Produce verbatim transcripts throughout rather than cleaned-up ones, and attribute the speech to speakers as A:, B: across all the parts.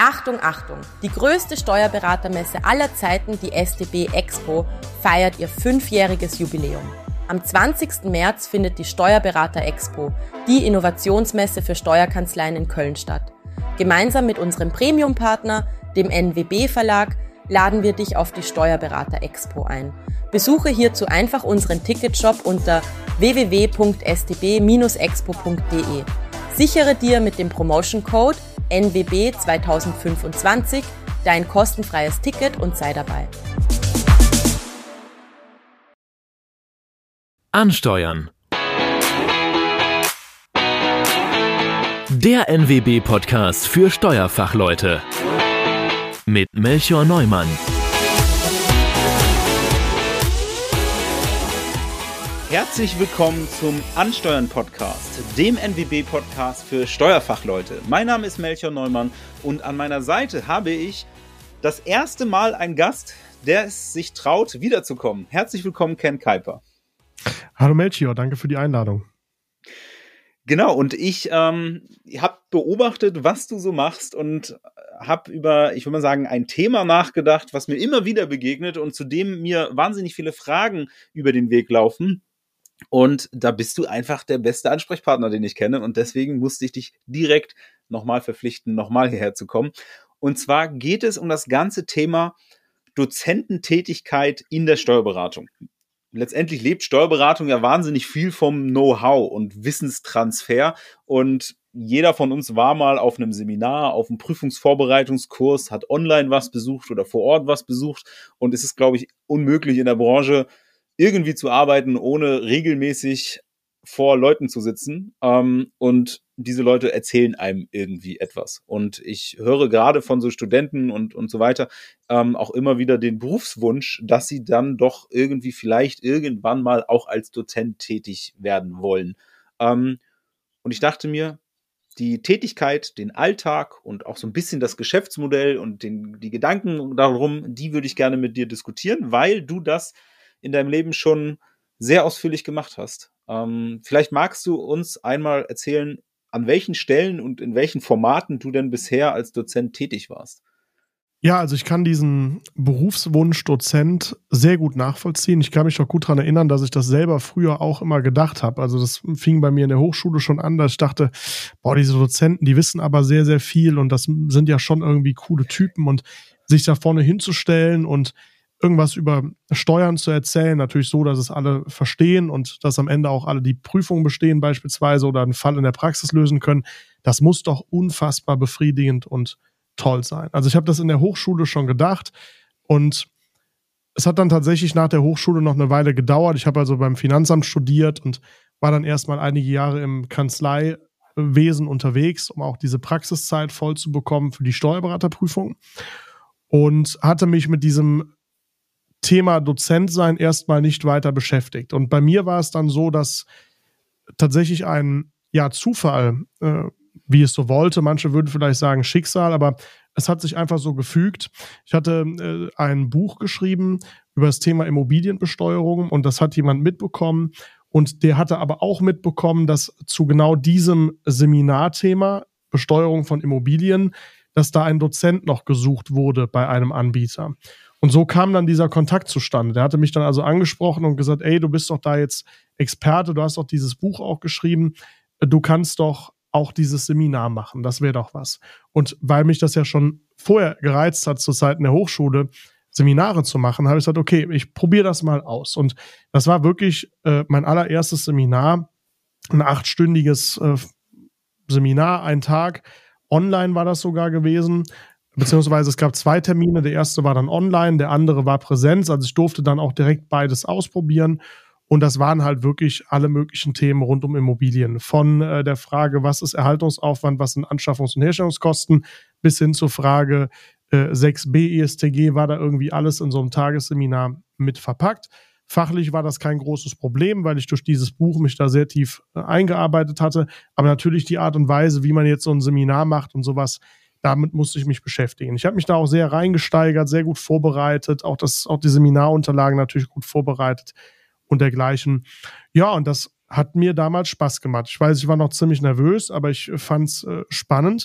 A: Achtung, Achtung! Die größte Steuerberatermesse aller Zeiten, die S T B Expo, feiert ihr fünfjähriges Jubiläum. Am zwanzigsten März findet die Steuerberater Expo, die Innovationsmesse für Steuerkanzleien in Köln statt. Gemeinsam mit unserem Premium-Partner, dem N W B Verlag, laden wir dich auf die Steuerberater Expo ein. Besuche hierzu einfach unseren Ticketshop unter w w w punkt s t b dash expo punkt d e. Sichere dir mit dem Promotion-Code N W B zwanzig fünfundzwanzig dein kostenfreies Ticket und sei dabei.
B: Ansteuern. Der N W B-Podcast für Steuerfachleute mit Melchior Neumann.
C: Herzlich willkommen zum Ansteuern-Podcast, dem N W B-Podcast für Steuerfachleute. Mein Name ist Melchior Neumann und an meiner Seite habe ich das erste Mal einen Gast, der es sich traut, wiederzukommen. Herzlich willkommen, Ken Kuiper.
D: Hallo Melchior, danke für die Einladung.
C: Genau, und ich ähm, habe beobachtet, was du so machst und habe über, ich würde mal sagen, ein Thema nachgedacht, was mir immer wieder begegnet und zu dem mir wahnsinnig viele Fragen über den Weg laufen. Und da bist du einfach der beste Ansprechpartner, den ich kenne. Und deswegen musste ich dich direkt nochmal verpflichten, nochmal hierher zu kommen. Und zwar geht es um das ganze Thema Dozententätigkeit in der Steuerberatung. Letztendlich lebt Steuerberatung ja wahnsinnig viel vom Know-how und Wissenstransfer. Und jeder von uns war mal auf einem Seminar, auf einem Prüfungsvorbereitungskurs, hat online was besucht oder vor Ort was besucht. Und es ist, glaube ich, unmöglich in der Branche irgendwie zu arbeiten, ohne regelmäßig vor Leuten zu sitzen. Ähm, und diese Leute erzählen einem irgendwie etwas. Und ich höre gerade von so Studenten und, und so weiter ähm, auch immer wieder den Berufswunsch, dass sie dann doch irgendwie vielleicht irgendwann mal auch als Dozent tätig werden wollen. Ähm, und ich dachte mir, die Tätigkeit, den Alltag und auch so ein bisschen das Geschäftsmodell und den, die Gedanken darum, die würde ich gerne mit dir diskutieren, weil du das in deinem Leben schon sehr ausführlich gemacht hast. Ähm, vielleicht magst du uns einmal erzählen, an welchen Stellen und in welchen Formaten du denn bisher als Dozent tätig warst.
D: Ja, also ich kann diesen Berufswunsch Dozent sehr gut nachvollziehen. Ich kann mich doch gut daran erinnern, dass ich das selber früher auch immer gedacht habe. Also das fing bei mir in der Hochschule schon an, dass ich dachte, boah, diese Dozenten, die wissen aber sehr, sehr viel und das sind ja schon irgendwie coole Typen und sich da vorne hinzustellen und irgendwas über Steuern zu erzählen, natürlich so, dass es alle verstehen und dass am Ende auch alle die Prüfungen bestehen beispielsweise oder einen Fall in der Praxis lösen können, das muss doch unfassbar befriedigend und toll sein. Also ich habe das in der Hochschule schon gedacht und es hat dann tatsächlich nach der Hochschule noch eine Weile gedauert. Ich habe also beim Finanzamt studiert und war dann erstmal einige Jahre im Kanzleiwesen unterwegs, um auch diese Praxiszeit voll zu bekommen für die Steuerberaterprüfung und hatte mich mit diesem Thema Dozent sein erstmal nicht weiter beschäftigt. Und bei mir war es dann so, dass tatsächlich ein ja, Zufall, äh, wie es so wollte, manche würden vielleicht sagen Schicksal, aber es hat sich einfach so gefügt. Ich hatte äh, ein Buch geschrieben über das Thema Immobilienbesteuerung und das hat jemand mitbekommen und der hatte aber auch mitbekommen, dass zu genau diesem Seminarthema Besteuerung von Immobilien, dass da ein Dozent noch gesucht wurde bei einem Anbieter. Und so kam dann dieser Kontakt zustande. Der hatte mich dann also angesprochen und gesagt, ey, du bist doch da jetzt Experte, du hast doch dieses Buch auch geschrieben, du kannst doch auch dieses Seminar machen, das wäre doch was. Und weil mich das ja schon vorher gereizt hat, zu Zeiten der Hochschule Seminare zu machen, habe ich gesagt, okay, ich probiere das mal aus. Und das war wirklich äh, mein allererstes Seminar, ein achtstündiges äh, Seminar, ein Tag. Online war das sogar gewesen. Beziehungsweise es gab zwei Termine, der erste war dann online, der andere war Präsenz, also ich durfte dann auch direkt beides ausprobieren und das waren halt wirklich alle möglichen Themen rund um Immobilien, von äh, der Frage, was ist Erhaltungsaufwand, was sind Anschaffungs- und Herstellungskosten, bis hin zur Frage äh, sechs b E S T G war da irgendwie alles in so einem Tagesseminar mit verpackt. Fachlich war das kein großes Problem, weil ich durch dieses Buch mich da sehr tief äh, eingearbeitet hatte, aber natürlich die Art und Weise, wie man jetzt so ein Seminar macht und sowas, damit musste ich mich beschäftigen. Ich habe mich da auch sehr reingesteigert, sehr gut vorbereitet, auch, das, auch die Seminarunterlagen natürlich gut vorbereitet und dergleichen. Ja, und das hat mir damals Spaß gemacht. Ich weiß, ich war noch ziemlich nervös, aber ich fand es äh, spannend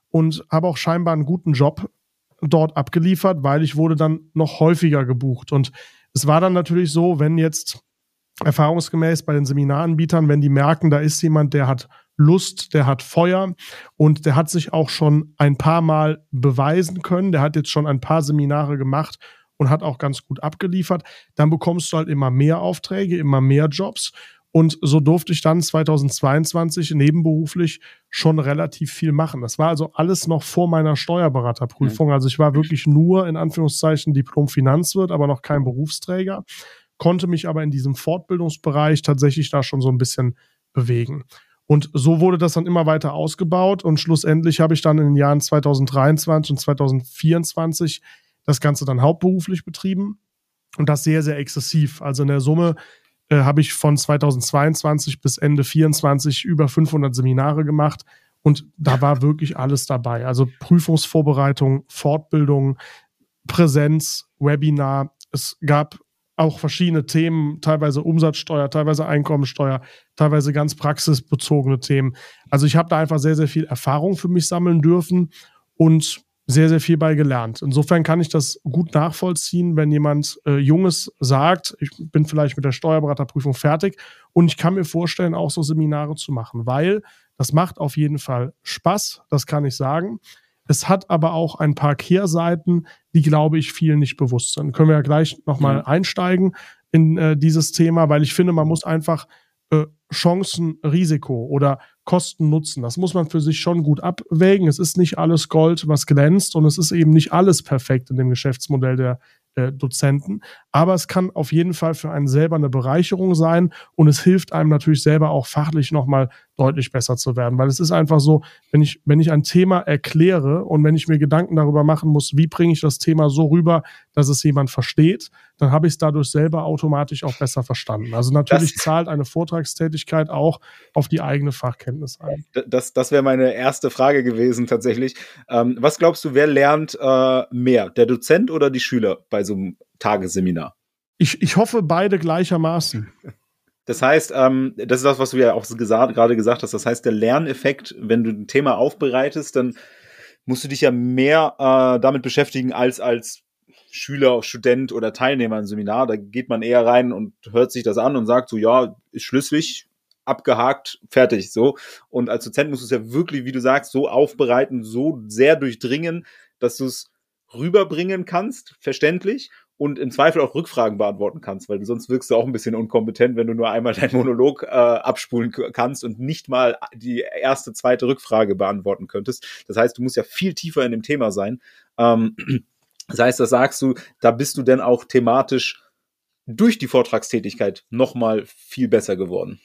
D: und habe auch scheinbar einen guten Job dort abgeliefert, weil ich wurde dann noch häufiger gebucht. Und es war dann natürlich so, wenn jetzt erfahrungsgemäß bei den Seminaranbietern, wenn die merken, da ist jemand, der hat Lust, der hat Feuer und der hat sich auch schon ein paar Mal beweisen können, der hat jetzt schon ein paar Seminare gemacht und hat auch ganz gut abgeliefert, dann bekommst du halt immer mehr Aufträge, immer mehr Jobs. Und so durfte ich dann zweitausendzweiundzwanzig nebenberuflich schon relativ viel machen. Das war also alles noch vor meiner Steuerberaterprüfung. Also ich war wirklich nur in Anführungszeichen Diplom-Finanzwirt, aber noch kein Berufsträger, konnte mich aber in diesem Fortbildungsbereich tatsächlich da schon so ein bisschen bewegen. Und so wurde das dann immer weiter ausgebaut und schlussendlich habe ich dann in den Jahren zweitausenddreiundzwanzig und zweitausendvierundzwanzig das Ganze dann hauptberuflich betrieben und das sehr, sehr exzessiv. Also in der Summe äh, habe ich von zweitausendzweiundzwanzig bis Ende vierundzwanzig über fünfhundert Seminare gemacht und da war wirklich alles dabei. Also Prüfungsvorbereitung, Fortbildung, Präsenz, Webinar. Es gab auch verschiedene Themen, teilweise Umsatzsteuer, teilweise Einkommensteuer, teilweise ganz praxisbezogene Themen. Also ich habe da einfach sehr, sehr viel Erfahrung für mich sammeln dürfen und sehr, sehr viel bei gelernt. Insofern kann ich das gut nachvollziehen, wenn jemand äh, Junges sagt, ich bin vielleicht mit der Steuerberaterprüfung fertig und ich kann mir vorstellen, auch so Seminare zu machen, weil das macht auf jeden Fall Spaß, das kann ich sagen. Es hat aber auch ein paar Kehrseiten, die, glaube ich, vielen nicht bewusst sind. Können wir ja gleich nochmal ja. einsteigen in äh, dieses Thema, weil ich finde, man muss einfach äh, Chancen, Risiko oder Kosten, Nutzen, das muss man für sich schon gut abwägen. Es ist nicht alles Gold, was glänzt und es ist eben nicht alles perfekt in dem Geschäftsmodell der äh, Dozenten. Aber es kann auf jeden Fall für einen selber eine Bereicherung sein und es hilft einem natürlich selber auch fachlich nochmal deutlich besser zu werden. Weil es ist einfach so, wenn ich, wenn ich ein Thema erkläre und wenn ich mir Gedanken darüber machen muss, wie bringe ich das Thema so rüber, dass es jemand versteht, dann habe ich es dadurch selber automatisch auch besser verstanden. Also natürlich das, zahlt eine Vortragstätigkeit auch auf die eigene Fachkenntnis ein.
C: Das, das wäre meine erste Frage gewesen tatsächlich. Ähm, was glaubst du, wer lernt äh, mehr, der Dozent oder die Schüler bei so einem Tagesseminar?
D: Ich, ich hoffe beide gleichermaßen.
C: Das heißt, ähm, das ist das, was du ja auch gesagt, gerade gesagt hast, das heißt, der Lerneffekt, wenn du ein Thema aufbereitest, dann musst du dich ja mehr äh, damit beschäftigen als als Schüler, Student oder Teilnehmer im Seminar. Da geht man eher rein und hört sich das an und sagt so, ja, ist schlüssig, abgehakt, fertig, so. Und als Dozent musst du es ja wirklich, wie du sagst, so aufbereiten, so sehr durchdringen, dass du es rüberbringen kannst, verständlich, und im Zweifel auch Rückfragen beantworten kannst, weil sonst wirkst du auch ein bisschen unkompetent, wenn du nur einmal deinen Monolog äh, abspulen kannst und nicht mal die erste, zweite Rückfrage beantworten könntest. Das heißt, du musst ja viel tiefer in dem Thema sein. Ähm, das heißt, das sagst du, da bist du denn auch thematisch durch die Vortragstätigkeit nochmal viel besser geworden.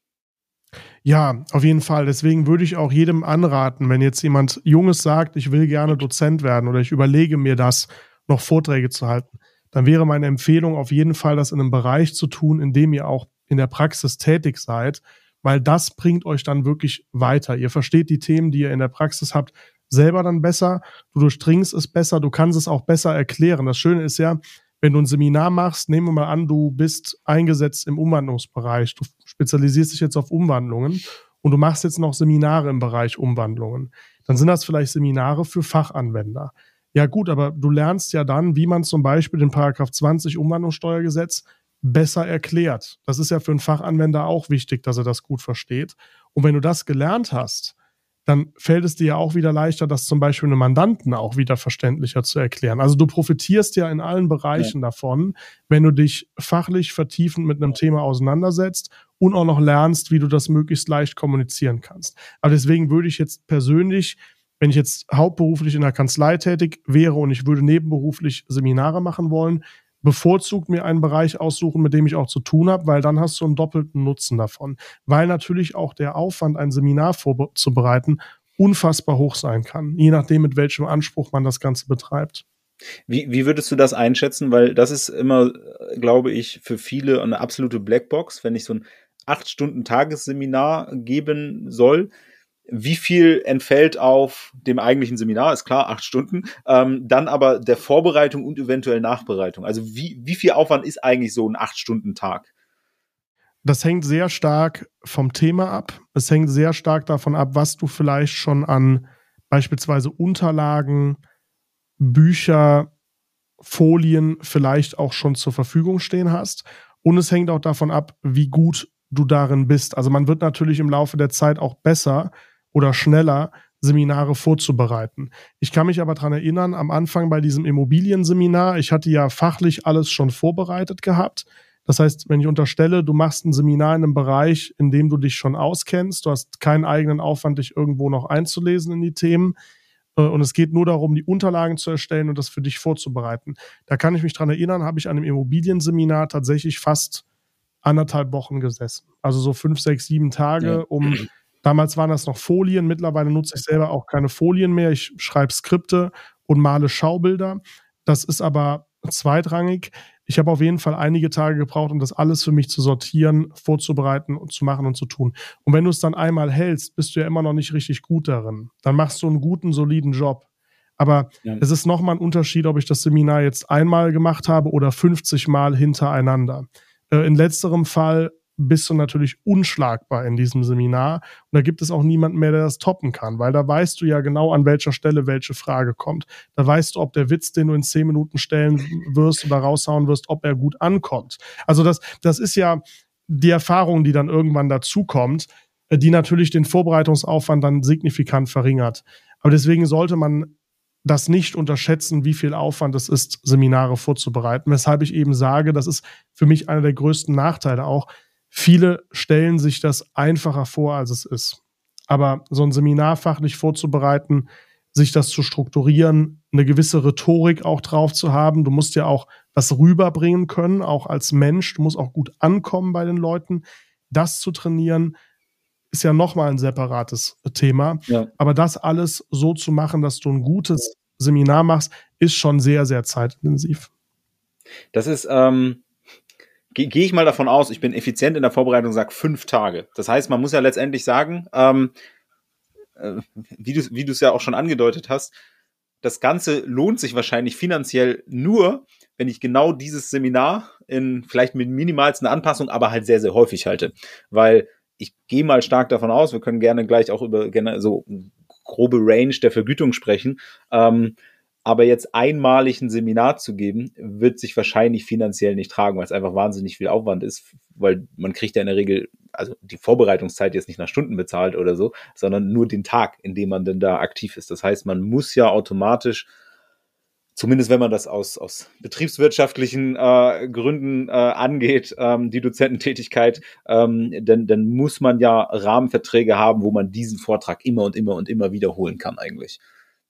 D: Ja, auf jeden Fall. Deswegen würde ich auch jedem anraten, wenn jetzt jemand Junges sagt, ich will gerne Dozent werden oder ich überlege mir das, noch Vorträge zu halten, dann wäre meine Empfehlung auf jeden Fall, das in einem Bereich zu tun, in dem ihr auch in der Praxis tätig seid, weil das bringt euch dann wirklich weiter. Ihr versteht die Themen, die ihr in der Praxis habt, selber dann besser. Du durchdringst es besser, du kannst es auch besser erklären. Das Schöne ist ja, wenn du ein Seminar machst, nehmen wir mal an, du bist eingesetzt im Umwandlungsbereich. Du spezialisierst dich jetzt auf Umwandlungen und du machst jetzt noch Seminare im Bereich Umwandlungen. Dann sind das vielleicht Seminare für Fachanwender. Ja gut, aber du lernst ja dann, wie man zum Beispiel den Paragraph zwanzig Umwandlungssteuergesetz besser erklärt. Das ist ja für einen Fachanwender auch wichtig, dass er das gut versteht. Und wenn du das gelernt hast, dann fällt es dir ja auch wieder leichter, das zum Beispiel einem Mandanten auch wieder verständlicher zu erklären. Also du profitierst ja in allen Bereichen ja. davon, wenn du dich fachlich vertiefend mit einem Thema auseinandersetzt und auch noch lernst, wie du das möglichst leicht kommunizieren kannst. Aber deswegen würde ich jetzt persönlich, wenn ich jetzt hauptberuflich in der Kanzlei tätig wäre und ich würde nebenberuflich Seminare machen wollen, bevorzugt mir einen Bereich aussuchen, mit dem ich auch zu tun habe, weil dann hast du einen doppelten Nutzen davon. Weil natürlich auch der Aufwand, ein Seminar vorzubereiten, unfassbar hoch sein kann, je nachdem, mit welchem Anspruch man das Ganze betreibt.
C: Wie, wie würdest du das einschätzen? Weil das ist immer, glaube ich, für viele eine absolute Blackbox, wenn ich so ein acht Stunden Tagesseminar geben soll. Wie viel entfällt auf dem eigentlichen Seminar? Ist klar, acht Stunden. Ähm, dann aber der Vorbereitung und eventuell Nachbereitung. Also wie, wie viel Aufwand ist eigentlich so ein acht-Stunden-Tag?
D: Das hängt sehr stark vom Thema ab. Es hängt sehr stark davon ab, was du vielleicht schon an beispielsweise Unterlagen, Bücher, Folien vielleicht auch schon zur Verfügung stehen hast. Und es hängt auch davon ab, wie gut du darin bist. Also man wird natürlich im Laufe der Zeit auch besser oder schneller Seminare vorzubereiten. Ich kann mich aber daran erinnern, am Anfang bei diesem Immobilienseminar, ich hatte ja fachlich alles schon vorbereitet gehabt. Das heißt, wenn ich unterstelle, du machst ein Seminar in einem Bereich, in dem du dich schon auskennst, du hast keinen eigenen Aufwand, dich irgendwo noch einzulesen in die Themen, und es geht nur darum, die Unterlagen zu erstellen und das für dich vorzubereiten. Da kann ich mich dran erinnern, habe ich an einem Immobilienseminar tatsächlich fast anderthalb Wochen gesessen. Also so fünf, sechs, sieben Tage, ja. um, damals waren das noch Folien, mittlerweile nutze ich selber auch keine Folien mehr. Ich schreibe Skripte und male Schaubilder. Das ist aber zweitrangig. Ich habe auf jeden Fall einige Tage gebraucht, um das alles für mich zu sortieren, vorzubereiten und zu machen und zu tun. Und wenn du es dann einmal hältst, bist du ja immer noch nicht richtig gut darin. Dann machst du einen guten, soliden Job. Aber ja. es ist nochmal ein Unterschied, ob ich das Seminar jetzt einmal gemacht habe oder fünfzig Mal hintereinander. Äh, in letzterem Fall bist du natürlich unschlagbar in diesem Seminar. Und da gibt es auch niemanden mehr, der das toppen kann, weil da weißt du ja genau, an welcher Stelle welche Frage kommt. Da weißt du, ob der Witz, den du in zehn Minuten stellen wirst oder raushauen wirst, ob er gut ankommt. Also das, das ist ja die Erfahrung, die dann irgendwann dazukommt, die natürlich den Vorbereitungsaufwand dann signifikant verringert. Aber deswegen sollte man das nicht unterschätzen, wie viel Aufwand es ist, Seminare vorzubereiten. Weshalb ich eben sage, das ist für mich einer der größten Nachteile auch. Viele stellen sich das einfacher vor, als es ist. Aber so ein Seminar fachlich vorzubereiten, sich das zu strukturieren, eine gewisse Rhetorik auch drauf zu haben. Du musst ja auch was rüberbringen können, auch als Mensch. Du musst auch gut ankommen bei den Leuten. Das zu trainieren, ist ja nochmal ein separates Thema. Ja. Aber das alles so zu machen, dass du ein gutes Seminar machst, ist schon sehr, sehr zeitintensiv.
C: Das ist... Ähm Gehe geh ich mal davon aus, ich bin effizient in der Vorbereitung, sag fünf Tage. Das heißt, man muss ja letztendlich sagen, ähm, äh, wie du wie du es ja auch schon angedeutet hast, das Ganze lohnt sich wahrscheinlich finanziell nur, wenn ich genau dieses Seminar in vielleicht mit minimalsten Anpassungen, aber halt sehr, sehr häufig halte. Weil ich gehe mal stark davon aus, wir können gerne gleich auch über gerne so grobe Range der Vergütung sprechen, ähm, aber jetzt einmalig ein Seminar zu geben, wird sich wahrscheinlich finanziell nicht tragen, weil es einfach wahnsinnig viel Aufwand ist, weil man kriegt ja in der Regel, also die Vorbereitungszeit jetzt nicht nach Stunden bezahlt oder so, sondern nur den Tag, in dem man denn da aktiv ist. Das heißt, man muss ja automatisch, zumindest wenn man das aus, aus betriebswirtschaftlichen äh, Gründen äh, angeht, ähm, die Dozententätigkeit, ähm, dann, dann muss man ja Rahmenverträge haben, wo man diesen Vortrag immer und immer und immer wiederholen kann eigentlich.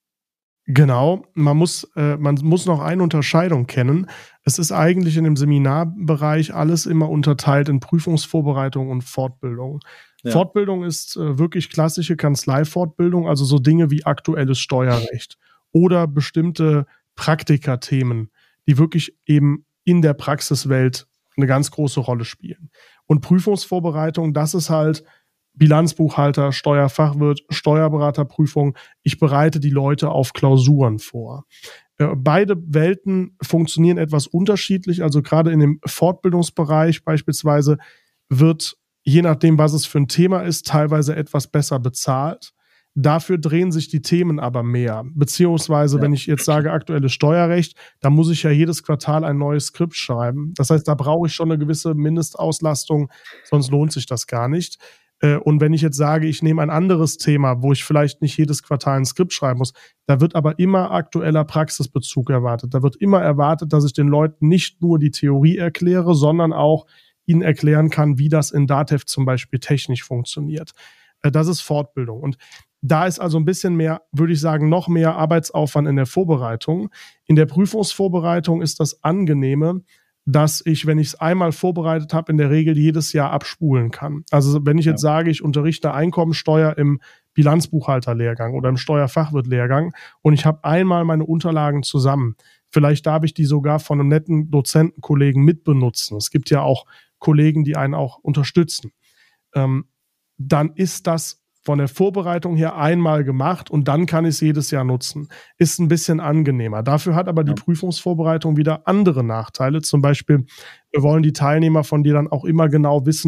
D: Genau, man muss, äh, man muss noch eine Unterscheidung kennen. Es ist eigentlich in dem Seminarbereich alles immer unterteilt in Prüfungsvorbereitung und Fortbildung. Ja. Fortbildung ist äh, wirklich klassische Kanzleifortbildung, also so Dinge wie aktuelles Steuerrecht oder bestimmte Praktikerthemen, die wirklich eben in der Praxiswelt eine ganz große Rolle spielen. Und Prüfungsvorbereitung, das ist halt Bilanzbuchhalter, Steuerfachwirt, Steuerberaterprüfung. Ich bereite die Leute auf Klausuren vor. Beide Welten funktionieren etwas unterschiedlich. Also gerade in dem Fortbildungsbereich beispielsweise wird, je nachdem, was es für ein Thema ist, teilweise etwas besser bezahlt. Dafür drehen sich die Themen aber mehr. Beziehungsweise, ja. wenn ich jetzt sage aktuelles Steuerrecht, da muss ich ja jedes Quartal ein neues Skript schreiben. Das heißt, da brauche ich schon eine gewisse Mindestauslastung, sonst lohnt sich das gar nicht. Und wenn ich jetzt sage, ich nehme ein anderes Thema, wo ich vielleicht nicht jedes Quartal ein Skript schreiben muss, da wird aber immer aktueller Praxisbezug erwartet. Da wird immer erwartet, dass ich den Leuten nicht nur die Theorie erkläre, sondern auch ihnen erklären kann, wie das in DATEV zum Beispiel technisch funktioniert. Das ist Fortbildung. Und da ist also ein bisschen mehr, würde ich sagen, noch mehr Arbeitsaufwand in der Vorbereitung. In der Prüfungsvorbereitung ist das Angenehme, dass ich, wenn ich es einmal vorbereitet habe, in der Regel jedes Jahr abspulen kann. Also wenn ich jetzt ja. sage, ich unterrichte Einkommensteuer im Bilanzbuchhalterlehrgang oder im Steuerfachwirtlehrgang und ich habe einmal meine Unterlagen zusammen, vielleicht darf ich die sogar von einem netten Dozentenkollegen mitbenutzen. Es gibt ja auch Kollegen, die einen auch unterstützen. Ähm, dann ist das von der Vorbereitung her einmal gemacht und dann kann ich es jedes Jahr nutzen. Ist ein bisschen angenehmer. Dafür hat aber die ja. Prüfungsvorbereitung wieder andere Nachteile. Zum Beispiel, wir wollen die Teilnehmer von dir dann auch immer genau wissen,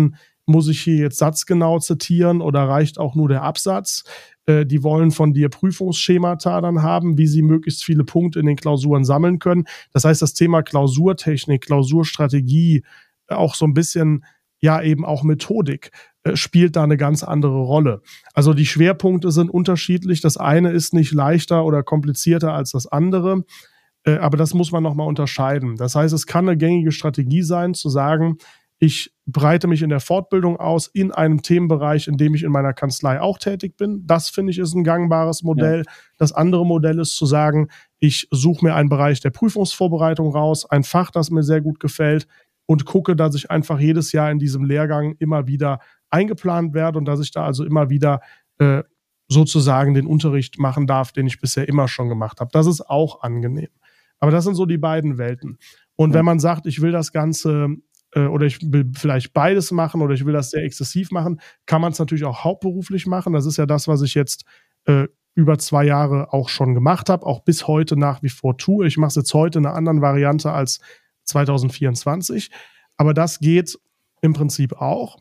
D: muss ich hier jetzt satzgenau zitieren oder reicht auch nur der Absatz? Äh, die wollen von dir Prüfungsschemata dann haben, wie sie möglichst viele Punkte in den Klausuren sammeln können. Das heißt, das Thema Klausurtechnik, Klausurstrategie, äh, auch so ein bisschen, ja eben auch Methodik, äh, spielt da eine ganz andere Rolle. Also die Schwerpunkte sind unterschiedlich. Das eine ist nicht leichter oder komplizierter als das andere. Äh, aber das muss man nochmal unterscheiden. Das heißt, es kann eine gängige Strategie sein, zu sagen, ich breite mich in der Fortbildung aus in einem Themenbereich, in dem ich in meiner Kanzlei auch tätig bin. Das, finde ich, ist ein gangbares Modell. Ja. Das andere Modell ist zu sagen, ich suche mir einen Bereich der Prüfungsvorbereitung raus, ein Fach, das mir sehr gut gefällt und gucke, dass ich einfach jedes Jahr in diesem Lehrgang immer wieder eingeplant werde und dass ich da also immer wieder äh, sozusagen den Unterricht machen darf, den ich bisher immer schon gemacht habe. Das ist auch angenehm. Aber das sind so die beiden Welten. Und ja. wenn man sagt, ich will das Ganze äh, oder ich will vielleicht beides machen oder ich will das sehr exzessiv machen, kann man es natürlich auch hauptberuflich machen. Das ist ja das, was ich jetzt äh, über zwei Jahre auch schon gemacht habe, auch bis heute nach wie vor tue. Ich mache es jetzt heute in einer anderen Variante als zwanzig vierundzwanzig. Aber das geht im Prinzip auch.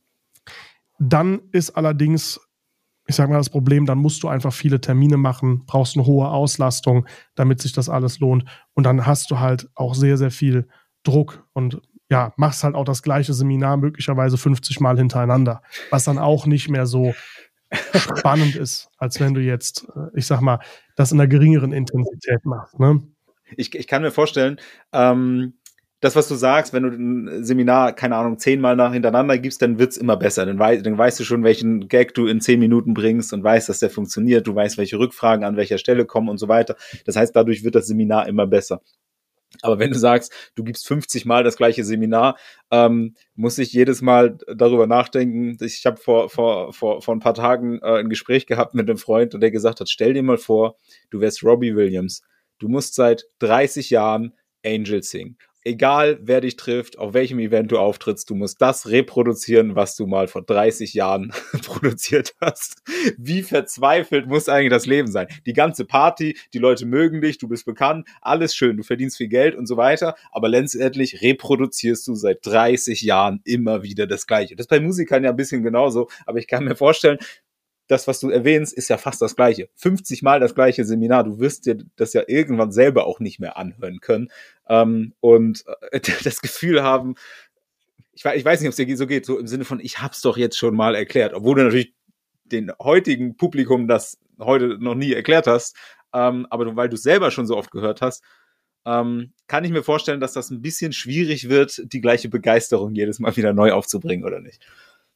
D: Dann ist allerdings, ich sage mal, das Problem, dann musst du einfach viele Termine machen, brauchst eine hohe Auslastung, damit sich das alles lohnt. Und dann hast du halt auch sehr, sehr viel Druck und ja, machst halt auch das gleiche Seminar möglicherweise fünfzig Mal hintereinander, was dann auch nicht mehr so spannend ist, als wenn du jetzt, ich sag mal, das in einer geringeren Intensität machst. Ne?
C: Ich, ich kann mir vorstellen, ähm, das, was du sagst, wenn du ein Seminar, keine Ahnung, zehnmal nach hintereinander gibst, dann wird's immer besser. Dann, wei- dann weißt du schon, welchen Gag du in zehn Minuten bringst und weißt, dass der funktioniert. Du weißt, welche Rückfragen an welcher Stelle kommen und so weiter. Das heißt, dadurch wird das Seminar immer besser. Aber wenn du sagst, du gibst fünfzig Mal das gleiche Seminar, ähm, muss ich jedes Mal darüber nachdenken. Ich habe vor vor vor vor ein paar Tagen äh, ein Gespräch gehabt mit einem Freund und der gesagt hat, stell dir mal vor, du wärst Robbie Williams. Du musst seit dreißig Jahren Angels singen. Egal, wer dich trifft, auf welchem Event du auftrittst, du musst das reproduzieren, was du mal vor dreißig Jahren produziert hast. Wie verzweifelt muss eigentlich das Leben sein? Die ganze Party, die Leute mögen dich, du bist bekannt, alles schön, du verdienst viel Geld und so weiter, aber letztendlich reproduzierst du seit dreißig Jahren immer wieder das Gleiche. Das ist bei Musikern ja ein bisschen genauso, aber ich kann mir vorstellen, das, was du erwähnst, ist ja fast das Gleiche. fünfzig Mal das gleiche Seminar. Du wirst dir das ja irgendwann selber auch nicht mehr anhören können. Ähm, und äh, das Gefühl haben, ich, ich weiß nicht, ob es dir so geht, so im Sinne von, ich hab's doch jetzt schon mal erklärt. Obwohl du natürlich den heutigen Publikum das heute noch nie erklärt hast. Ähm, aber du, weil du es selber schon so oft gehört hast, ähm, kann ich mir vorstellen, dass das ein bisschen schwierig wird, die gleiche Begeisterung jedes Mal wieder neu aufzubringen, oder nicht?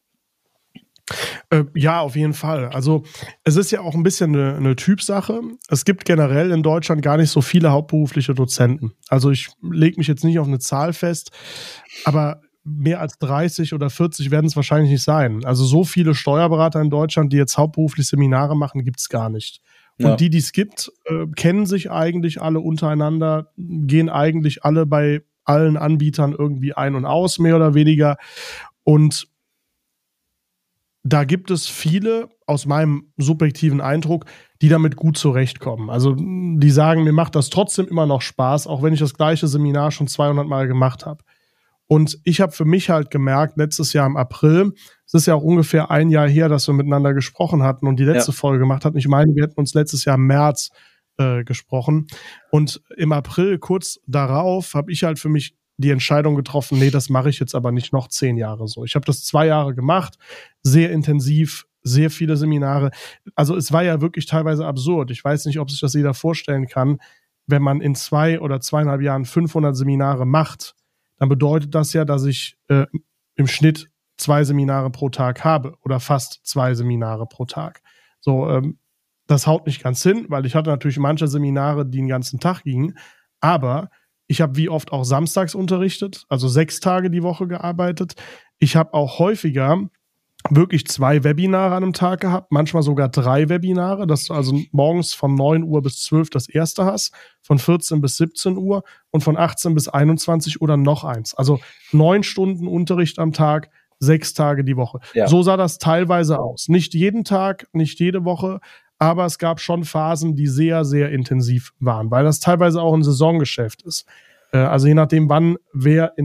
D: Äh, ja, auf jeden Fall. Also es ist ja auch ein bisschen eine, eine Typsache. Es gibt generell in Deutschland gar nicht so viele hauptberufliche Dozenten. Also ich lege mich jetzt nicht auf eine Zahl fest, aber mehr als dreißig oder vierzig werden es wahrscheinlich nicht sein. Also so viele Steuerberater in Deutschland, die jetzt hauptberuflich Seminare machen, gibt es gar nicht. Und ja. die, die es gibt, äh, kennen sich eigentlich alle untereinander, gehen eigentlich alle bei allen Anbietern irgendwie ein und aus, mehr oder weniger. Und da gibt es viele, aus meinem subjektiven Eindruck, die damit gut zurechtkommen. Also die sagen, mir macht das trotzdem immer noch Spaß, auch wenn ich das gleiche Seminar schon zweihundert Mal gemacht habe. Und ich habe für mich halt gemerkt, letztes Jahr im April, es ist ja auch ungefähr ein Jahr her, dass wir miteinander gesprochen hatten und die letzte ja. Folge gemacht hatten. Ich meine, wir hätten uns letztes Jahr im März äh, gesprochen. Und im April, kurz darauf, habe ich halt für mich die Entscheidung getroffen, nee, das mache ich jetzt aber nicht noch zehn Jahre so. Ich habe das zwei Jahre gemacht, sehr intensiv, sehr viele Seminare. Also es war ja wirklich teilweise absurd. Ich weiß nicht, ob sich das jeder vorstellen kann. Wenn man in zwei oder zweieinhalb Jahren fünfhundert Seminare macht, dann bedeutet das ja, dass ich äh, im Schnitt zwei Seminare pro Tag habe oder fast zwei Seminare pro Tag. So, ähm, das haut nicht ganz hin, weil ich hatte natürlich manche Seminare, die den ganzen Tag gingen, aber ich habe wie oft auch samstags unterrichtet, also sechs Tage die Woche gearbeitet. Ich habe auch häufiger wirklich zwei Webinare an einem Tag gehabt, manchmal sogar drei Webinare, dass du also morgens von neun Uhr bis zwölf das erste hast, von vierzehn bis siebzehn Uhr und von achtzehn bis einundzwanzig Uhr dann noch eins. Also neun Stunden Unterricht am Tag, sechs Tage die Woche. Ja. So sah das teilweise aus. Nicht jeden Tag, nicht jede Woche, aber es gab schon Phasen, die sehr, sehr intensiv waren, weil das teilweise auch ein Saisongeschäft ist. Äh, also je nachdem, wann wer in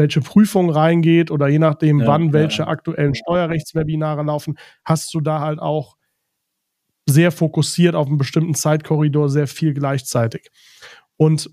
D: welche Prüfung reingeht oder je nachdem,
C: ja,
D: wann welche
C: ja.
D: aktuellen Steuerrechtswebinare laufen, hast du da halt auch sehr fokussiert auf einen bestimmten Zeitkorridor sehr viel gleichzeitig. Und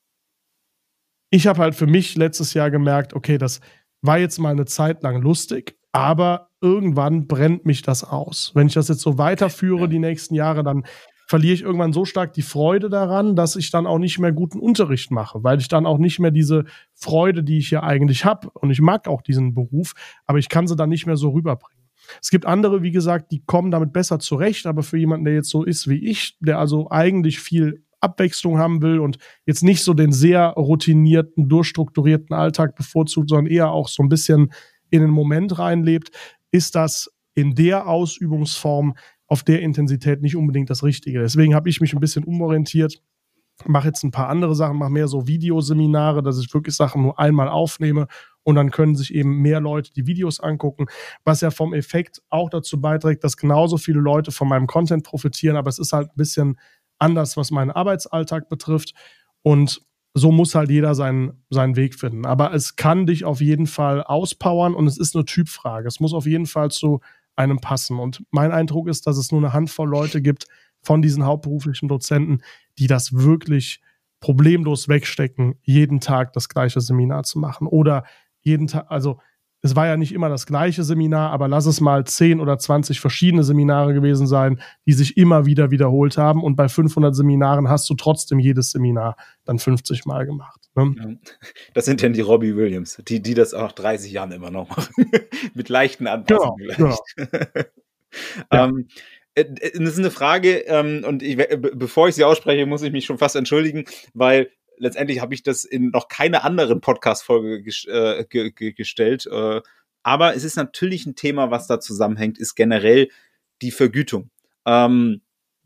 D: ich habe halt für mich letztes Jahr gemerkt, okay, das war jetzt mal eine Zeit lang lustig, aber irgendwann brennt mich das aus. Wenn ich das jetzt so weiterführe die nächsten Jahre, dann verliere ich irgendwann so stark die Freude daran, dass ich dann auch nicht mehr guten Unterricht mache, weil ich dann auch nicht mehr diese Freude, die ich ja eigentlich habe, und ich mag auch diesen Beruf, aber ich kann sie dann nicht mehr so rüberbringen. Es gibt andere, wie gesagt, die kommen damit besser zurecht, aber für jemanden, der jetzt so ist wie ich, der also eigentlich viel Abwechslung haben will und jetzt nicht so den sehr routinierten, durchstrukturierten Alltag bevorzugt, sondern eher auch so ein bisschen in den Moment reinlebt, ist das in der Ausübungsform auf der Intensität nicht unbedingt das Richtige. Deswegen habe ich mich ein bisschen umorientiert, mache jetzt ein paar andere Sachen, mache mehr so Videoseminare, dass ich wirklich Sachen nur einmal aufnehme und dann können sich eben mehr Leute die Videos angucken, was ja vom Effekt auch dazu beiträgt, dass genauso viele Leute von meinem Content profitieren, aber es ist halt ein bisschen anders, was meinen Arbeitsalltag betrifft, und so muss halt jeder seinen, seinen Weg finden. Aber es kann dich auf jeden Fall auspowern und es ist eine Typfrage. Es muss auf jeden Fall zu einem passen. Und mein Eindruck ist, dass es nur eine Handvoll Leute gibt von diesen hauptberuflichen Dozenten, die das wirklich problemlos wegstecken, jeden Tag das gleiche Seminar zu machen. Oder jeden Tag, also es war ja nicht immer das gleiche Seminar, aber lass es mal zehn oder zwanzig verschiedene Seminare gewesen sein, die sich immer wieder wiederholt haben. Und bei fünfhundert Seminaren hast du trotzdem jedes Seminar dann fünfzig Mal gemacht. Ne?
C: Das sind dann die Robbie Williams, die, die das auch nach dreißig Jahren immer noch machen. Mit leichten Anpassungen.
D: Genau,
C: genau. ähm, das ist eine Frage, ähm, und ich, bevor ich sie ausspreche, muss ich mich schon fast entschuldigen, weil letztendlich habe ich das in noch keine anderen Podcast-Folge ges- äh, ge- ge- gestellt. Äh, aber es ist natürlich ein Thema, was da zusammenhängt, ist generell die Vergütung. Ähm,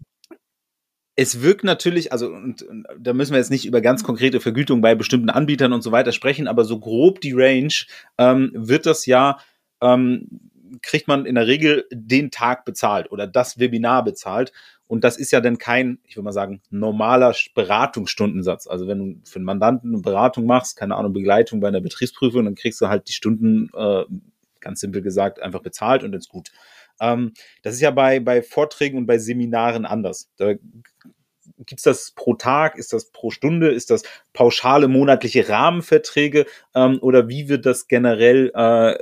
C: es wirkt natürlich, also und, und da müssen wir jetzt nicht über ganz konkrete Vergütung bei bestimmten Anbietern und so weiter sprechen, aber so grob die Range ähm, wird das ja, ähm, kriegt man in der Regel den Tag bezahlt oder das Webinar bezahlt. Und das ist ja dann kein, ich würde mal sagen, normaler Beratungsstundensatz. Also wenn du für einen Mandanten eine Beratung machst, keine Ahnung, Begleitung bei einer Betriebsprüfung, dann kriegst du halt die Stunden, äh, ganz simpel gesagt, einfach bezahlt und dann ist gut. Ähm, das ist ja bei, bei Vorträgen und bei Seminaren anders. Da gibt's das pro Tag, ist das pro Stunde, ist das pauschale monatliche Rahmenverträge ähm, oder wie wird das generell äh,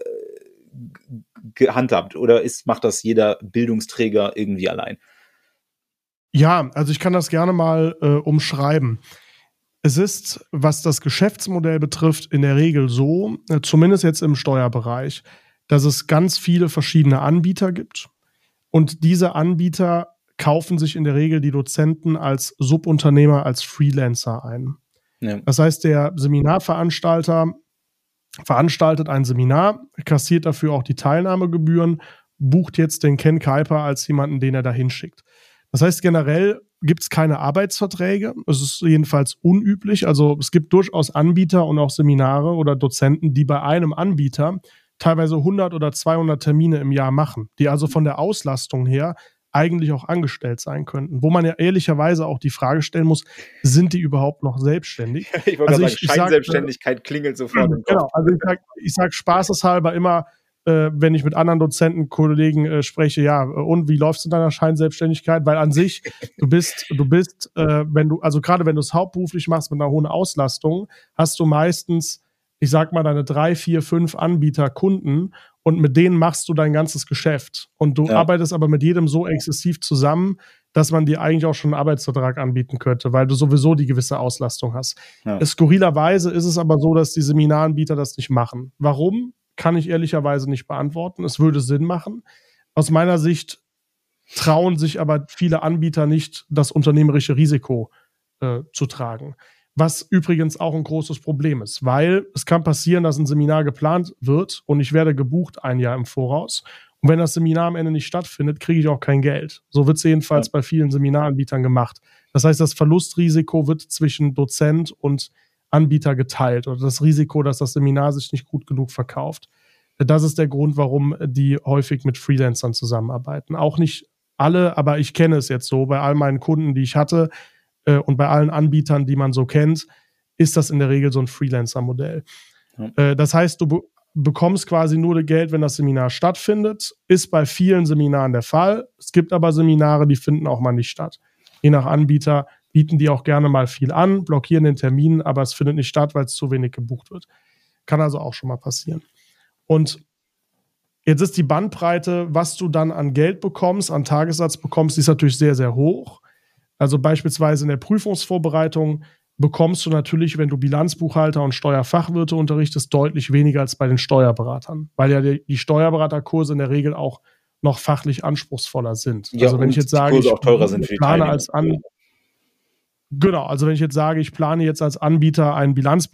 C: gehandhabt? Oder ist, macht das jeder Bildungsträger irgendwie allein?
D: Ja, also ich kann das gerne mal äh, umschreiben. Es ist, was das Geschäftsmodell betrifft, in der Regel so, äh, zumindest jetzt im Steuerbereich, dass es ganz viele verschiedene Anbieter gibt. Und diese Anbieter kaufen sich in der Regel die Dozenten als Subunternehmer, als Freelancer ein. Ja. Das heißt, der Seminarveranstalter veranstaltet ein Seminar, kassiert dafür auch die Teilnahmegebühren, bucht jetzt den Ken Kuiper als jemanden, den er da hinschickt. Das heißt, generell gibt es keine Arbeitsverträge. Es ist jedenfalls unüblich. Also es gibt durchaus Anbieter und auch Seminare oder Dozenten, die bei einem Anbieter teilweise hundert oder zweihundert Termine im Jahr machen, die also von der Auslastung her eigentlich auch angestellt sein könnten. Wo man ja ehrlicherweise auch die Frage stellen muss, sind die überhaupt noch selbstständig?
C: Ich wollte also sagen, Scheinselbstständigkeit klingelt sofort im Kopf.
D: Genau, also ich sage ich sag spaßeshalber immer, äh, wenn ich mit anderen Dozenten, Kollegen äh, spreche, ja, und wie läufst du in deiner Scheinselbstständigkeit? Weil an sich, du bist, du bist, äh, wenn du, also gerade wenn du es hauptberuflich machst mit einer hohen Auslastung, hast du meistens, ich sag mal, deine drei, vier, fünf Anbieter, Kunden und mit denen machst du dein ganzes Geschäft. Und du ja. arbeitest aber mit jedem so exzessiv zusammen, dass man dir eigentlich auch schon einen Arbeitsvertrag anbieten könnte, weil du sowieso die gewisse Auslastung hast. Ja. Skurrilerweise ist es aber so, dass die Seminaranbieter das nicht machen. Warum? Kann ich ehrlicherweise nicht beantworten. Es würde Sinn machen. Aus meiner Sicht trauen sich aber viele Anbieter nicht, das unternehmerische Risiko äh, zu tragen. Was übrigens auch ein großes Problem ist, weil es kann passieren, dass ein Seminar geplant wird und ich werde gebucht ein Jahr im Voraus. Und wenn das Seminar am Ende nicht stattfindet, kriege ich auch kein Geld. So wird es jedenfalls ja. bei vielen Seminaranbietern gemacht. Das heißt, das Verlustrisiko wird zwischen Dozent und Anbieter geteilt oder das Risiko, dass das Seminar sich nicht gut genug verkauft. Das ist der Grund, warum die häufig mit Freelancern zusammenarbeiten. Auch nicht alle, aber ich kenne es jetzt so. Bei all meinen Kunden, die ich hatte äh, und bei allen Anbietern, die man so kennt, ist das in der Regel so ein Freelancer-Modell. Ja. Äh, das heißt, du be- bekommst quasi nur Geld, wenn das Seminar stattfindet. Ist bei vielen Seminaren der Fall. Es gibt aber Seminare, die finden auch mal nicht statt. Je nach Anbieter bieten die auch gerne mal viel an, blockieren den Termin, aber es findet nicht statt, weil es zu wenig gebucht wird. Kann also auch schon mal passieren. Und jetzt ist die Bandbreite, was du dann an Geld bekommst, an Tagessatz bekommst, die ist natürlich sehr, sehr hoch. Also beispielsweise in der Prüfungsvorbereitung bekommst du natürlich, wenn du Bilanzbuchhalter und Steuerfachwirte unterrichtest, deutlich weniger als bei den Steuerberatern, weil ja die, die Steuerberaterkurse in der Regel auch noch fachlich anspruchsvoller sind.
C: Ja,
D: also wenn ich jetzt sage, ich
C: auch teurer sind für die
D: plane als an Genau, also wenn ich jetzt sage, ich plane jetzt als Anbieter einen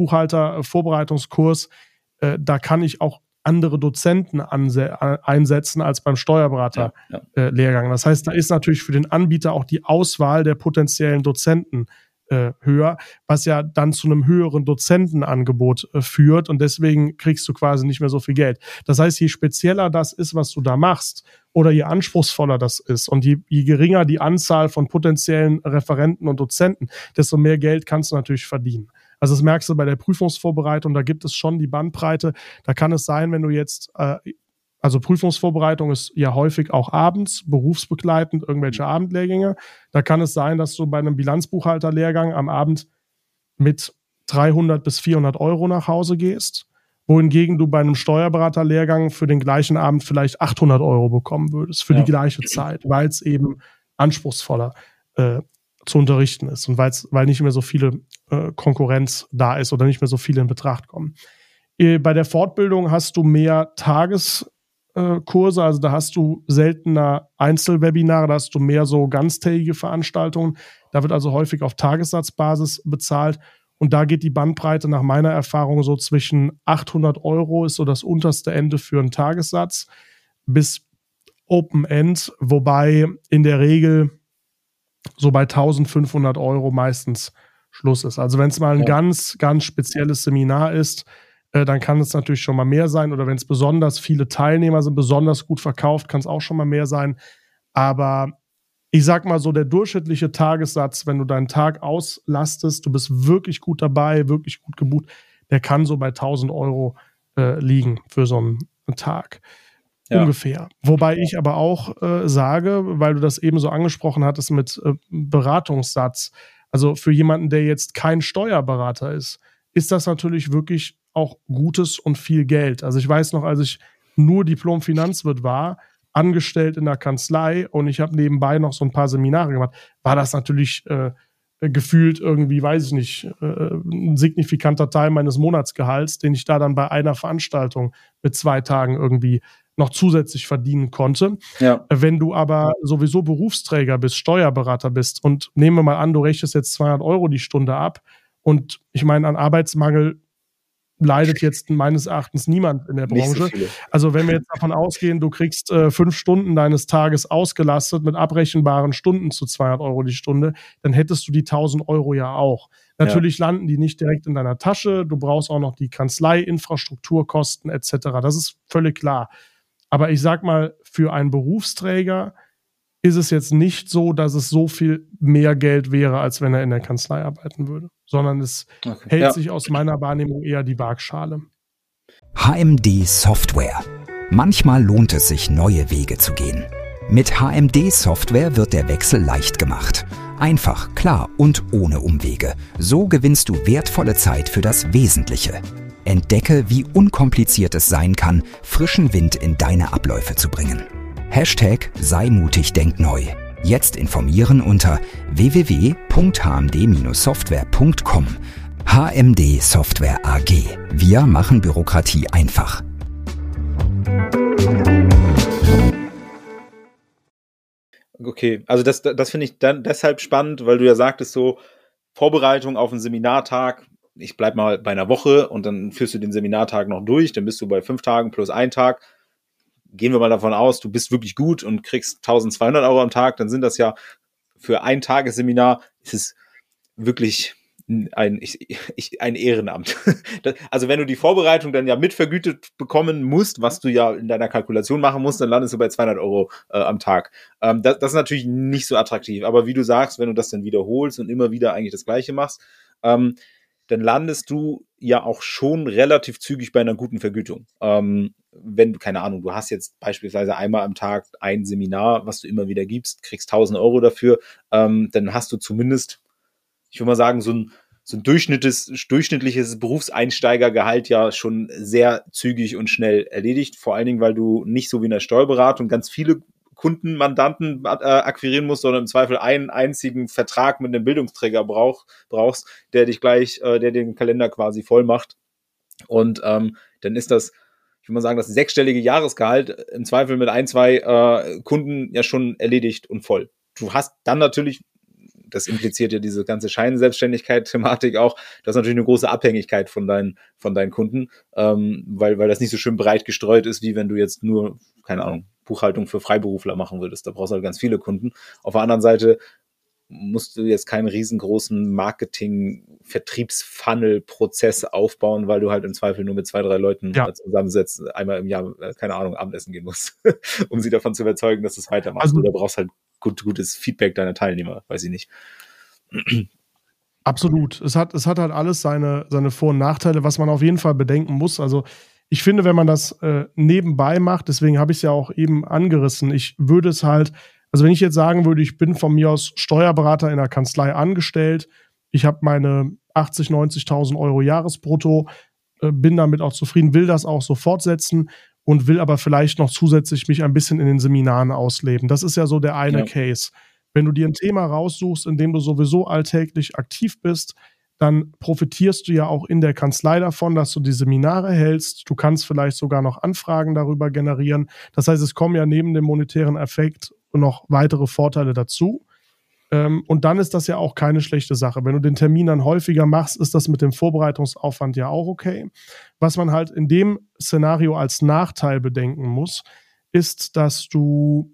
D: Bilanzbuchhalter-Vorbereitungskurs, äh, da kann ich auch andere Dozenten anse- einsetzen als beim Steuerberater-Lehrgang. Ja, ja. äh, das heißt, da ist natürlich für den Anbieter auch die Auswahl der potenziellen Dozenten äh, höher, was ja dann zu einem höheren Dozentenangebot äh, führt und deswegen kriegst du quasi nicht mehr so viel Geld. Das heißt, je spezieller das ist, was du da machst, oder je anspruchsvoller das ist und je, je geringer die Anzahl von potenziellen Referenten und Dozenten, desto mehr Geld kannst du natürlich verdienen. Also das merkst du bei der Prüfungsvorbereitung, da gibt es schon die Bandbreite. Da kann es sein, wenn du jetzt, äh, also Prüfungsvorbereitung ist ja häufig auch abends, berufsbegleitend, irgendwelche Abendlehrgänge. Da kann es sein, dass du bei einem Bilanzbuchhalterlehrgang am Abend mit dreihundert bis vierhundert Euro nach Hause gehst, wohingegen du bei einem Steuerberaterlehrgang für den gleichen Abend vielleicht achthundert Euro bekommen würdest, für ja. die gleiche Zeit, weil es eben anspruchsvoller äh, zu unterrichten ist und weil's, weil nicht mehr so viele äh, Konkurrenz da ist oder nicht mehr so viele in Betracht kommen. Äh, bei der Fortbildung hast du mehr Tageskurse, äh, also da hast du seltener Einzelwebinare, da hast du mehr so ganztägige Veranstaltungen. Da wird also häufig auf Tagessatzbasis bezahlt. Und da geht die Bandbreite nach meiner Erfahrung so zwischen achthundert Euro ist so das unterste Ende für einen Tagessatz bis Open End, wobei in der Regel so bei eintausendfünfhundert Euro meistens Schluss ist. Also wenn es mal ein ja. ganz, ganz spezielles Seminar ist, äh, dann kann es natürlich schon mal mehr sein. Oder wenn es besonders viele Teilnehmer sind, besonders gut verkauft, kann es auch schon mal mehr sein. Aber ich sag mal so, der durchschnittliche Tagessatz, wenn du deinen Tag auslastest, du bist wirklich gut dabei, wirklich gut gebucht, der kann so bei tausend Euro äh, liegen für so einen Tag. Ja. Ungefähr. Wobei ich aber auch äh, sage, weil du das eben so angesprochen hattest mit äh, Beratungssatz, also für jemanden, der jetzt kein Steuerberater ist, ist das natürlich wirklich auch gutes und viel Geld. Also ich weiß noch, als ich nur Diplom-Finanzwirt war, angestellt in der Kanzlei und ich habe nebenbei noch so ein paar Seminare gemacht, war das natürlich äh, gefühlt irgendwie, weiß ich nicht, äh, ein signifikanter Teil meines Monatsgehalts, den ich da dann bei einer Veranstaltung mit zwei Tagen irgendwie noch zusätzlich verdienen konnte. Ja. Wenn du aber sowieso Berufsträger bist, Steuerberater bist und nehmen wir mal an, du rechnest jetzt zweihundert Euro die Stunde ab und ich meine, an Arbeitsmangel leidet jetzt meines Erachtens niemand in der Branche. So also wenn wir jetzt davon ausgehen, du kriegst äh, fünf Stunden deines Tages ausgelastet mit abrechenbaren Stunden zu zweihundert Euro die Stunde, dann hättest du die tausend Euro ja auch. Natürlich ja. landen die nicht direkt in deiner Tasche, du brauchst auch noch die Kanzlei, Infrastrukturkosten et cetera. Das ist völlig klar. Aber ich sag mal, für einen Berufsträger ist es jetzt nicht so, dass es so viel mehr Geld wäre, als wenn er in der Kanzlei arbeiten würde, sondern es okay. hält ja. sich aus meiner Wahrnehmung eher die Waagschale.
E: H M D Software. Manchmal lohnt es sich, neue Wege zu gehen. Mit H M D Software wird der Wechsel leicht gemacht. Einfach, klar und ohne Umwege. So gewinnst du wertvolle Zeit für das Wesentliche. Entdecke, wie unkompliziert es sein kann, frischen Wind in deine Abläufe zu bringen. Hashtag sei mutig, denk neu. Jetzt informieren unter w w w punkt h m d software punkt com. H M D Software A G. Wir machen Bürokratie einfach.
C: Okay, also das, das finde ich dann deshalb spannend, weil du ja sagtest so, Vorbereitung auf einen Seminartag, ich bleib mal bei einer Woche und dann führst du den Seminartag noch durch, dann bist du bei fünf Tagen plus ein Tag. Gehen wir mal davon aus, du bist wirklich gut und kriegst eintausendzweihundert Euro am Tag, dann sind das ja für ein Tagesseminar, ist es wirklich ein, ich, ich, ein Ehrenamt. Das, also wenn du die Vorbereitung dann ja mitvergütet bekommen musst, was du ja in deiner Kalkulation machen musst, dann landest du bei zweihundert Euro äh, am Tag. Ähm, das, das ist natürlich nicht so attraktiv, aber wie du sagst, wenn du das dann wiederholst und immer wieder eigentlich das Gleiche machst, ähm, dann landest du ja auch schon relativ zügig bei einer guten Vergütung. Ähm, wenn du, keine Ahnung, du hast jetzt beispielsweise einmal am Tag ein Seminar, was du immer wieder gibst, kriegst tausend Euro dafür, ähm, dann hast du zumindest, ich würde mal sagen, so ein, so ein durchschnittliches, durchschnittliches Berufseinsteigergehalt ja schon sehr zügig und schnell erledigt. Vor allen Dingen, weil du nicht so wie in der Steuerberatung ganz viele Kunden, Mandanten äh, akquirieren musst, sondern im Zweifel einen einzigen Vertrag mit einem Bildungsträger brauch, brauchst, der dich gleich, äh, der den Kalender quasi voll macht. Und ähm, dann ist das, ich würde mal sagen, das sechsstellige Jahresgehalt im Zweifel mit ein, zwei äh, Kunden ja schon erledigt und voll. Du hast dann natürlich, das impliziert ja diese ganze Scheinselbstständigkeit-Thematik auch, du hast natürlich eine große Abhängigkeit von deinen, von deinen Kunden, ähm, weil, weil das nicht so schön breit gestreut ist, wie wenn du jetzt nur, keine Ahnung, Buchhaltung für Freiberufler machen würdest. Da brauchst du halt ganz viele Kunden. Auf der anderen Seite musst du jetzt keinen riesengroßen Marketing-Vertriebsfunnel-Prozess aufbauen, weil du halt im Zweifel nur mit zwei, drei Leuten ja. zusammensetzt, einmal im Jahr, keine Ahnung, Abendessen gehen musst, um sie davon zu überzeugen, dass du es weitermachst. Also, oder brauchst halt gut, gutes Feedback deiner Teilnehmer, weiß ich nicht.
D: Absolut. Es hat, es hat halt alles seine, seine Vor- und Nachteile, was man auf jeden Fall bedenken muss. Also ich finde, wenn man das äh, nebenbei macht, deswegen habe ich es ja auch eben angerissen, ich würde es halt, also wenn ich jetzt sagen würde, ich bin von mir aus Steuerberater in einer Kanzlei angestellt, ich habe meine achtzig, neunzigtausend Euro Jahresbrutto, äh, bin damit auch zufrieden, will das auch so fortsetzen und will aber vielleicht noch zusätzlich mich ein bisschen in den Seminaren ausleben. Das ist ja so der eine ja. Case. Wenn du dir ein Thema raussuchst, in dem du sowieso alltäglich aktiv bist, dann profitierst du ja auch in der Kanzlei davon, dass du die Seminare hältst. Du kannst vielleicht sogar noch Anfragen darüber generieren. Das heißt, es kommen ja neben dem monetären Effekt noch weitere Vorteile dazu. Und dann ist das ja auch keine schlechte Sache. Wenn du den Termin dann häufiger machst, ist das mit dem Vorbereitungsaufwand ja auch okay. Was man halt in dem Szenario als Nachteil bedenken muss, ist, dass du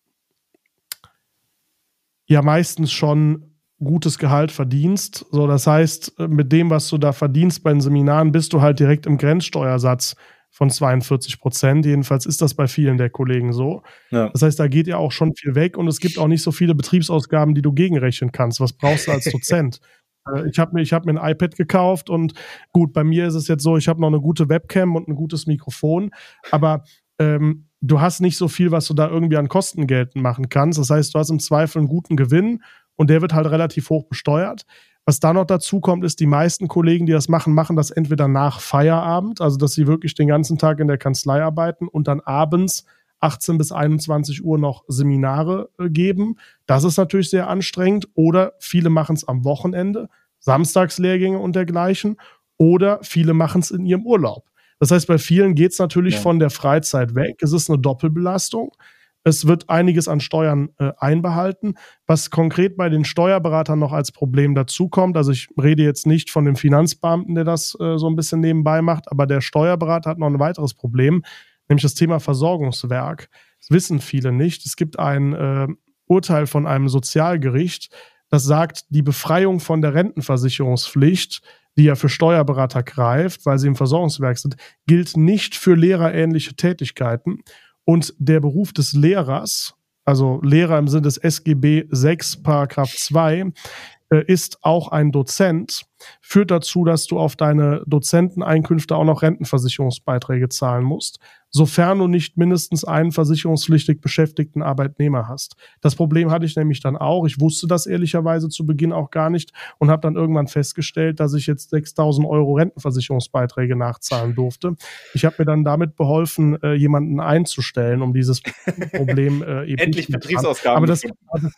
D: ja meistens schon gutes Gehalt verdienst. So, das heißt, mit dem, was du da verdienst bei den Seminaren, bist du halt direkt im Grenzsteuersatz von zweiundvierzig Prozent. Jedenfalls ist das bei vielen der Kollegen so. Ja. Das heißt, da geht ja auch schon viel weg und es gibt auch nicht so viele Betriebsausgaben, die du gegenrechnen kannst. Was brauchst du als Dozent? Ich habe mir, ich hab mir ein iPad gekauft und gut, bei mir ist es jetzt so, ich habe noch eine gute Webcam und ein gutes Mikrofon, aber ähm, du hast nicht so viel, was du da irgendwie an Kosten geltend machen kannst. Das heißt, du hast im Zweifel einen guten Gewinn und der wird halt relativ hoch besteuert. Was da noch dazu kommt, ist, die meisten Kollegen, die das machen, machen das entweder nach Feierabend, also dass sie wirklich den ganzen Tag in der Kanzlei arbeiten und dann abends achtzehn bis einundzwanzig Uhr noch Seminare äh, geben. Das ist natürlich sehr anstrengend. Oder viele machen es am Wochenende, Samstagslehrgänge und dergleichen. Oder viele machen es in ihrem Urlaub. Das heißt, bei vielen geht es natürlich ja. von der Freizeit weg. Es ist eine Doppelbelastung. Es wird einiges an Steuern äh, einbehalten. Was konkret bei den Steuerberatern noch als Problem dazukommt, also ich rede jetzt nicht von dem Finanzbeamten, der das äh, so ein bisschen nebenbei macht, aber der Steuerberater hat noch ein weiteres Problem, nämlich das Thema Versorgungswerk. Das wissen viele nicht. Es gibt ein äh, Urteil von einem Sozialgericht, das sagt, die Befreiung von der Rentenversicherungspflicht, die ja für Steuerberater greift, weil sie im Versorgungswerk sind, gilt nicht für lehrerähnliche Tätigkeiten. Und der Beruf des Lehrers, also Lehrer im Sinne des S G B sechs, Paragraph zwei, äh, ist auch ein Dozent, führt dazu, dass du auf deine Dozenteneinkünfte auch noch Rentenversicherungsbeiträge zahlen musst, sofern du nicht mindestens einen versicherungspflichtig beschäftigten Arbeitnehmer hast. Das Problem hatte ich nämlich dann auch. Ich wusste das ehrlicherweise zu Beginn auch gar nicht und habe dann irgendwann festgestellt, dass ich jetzt sechstausend Euro Rentenversicherungsbeiträge nachzahlen durfte. Ich habe mir dann damit beholfen, äh, jemanden einzustellen, um dieses Problem äh, eben
C: endlich Betriebsausgaben.
D: Aber das, also,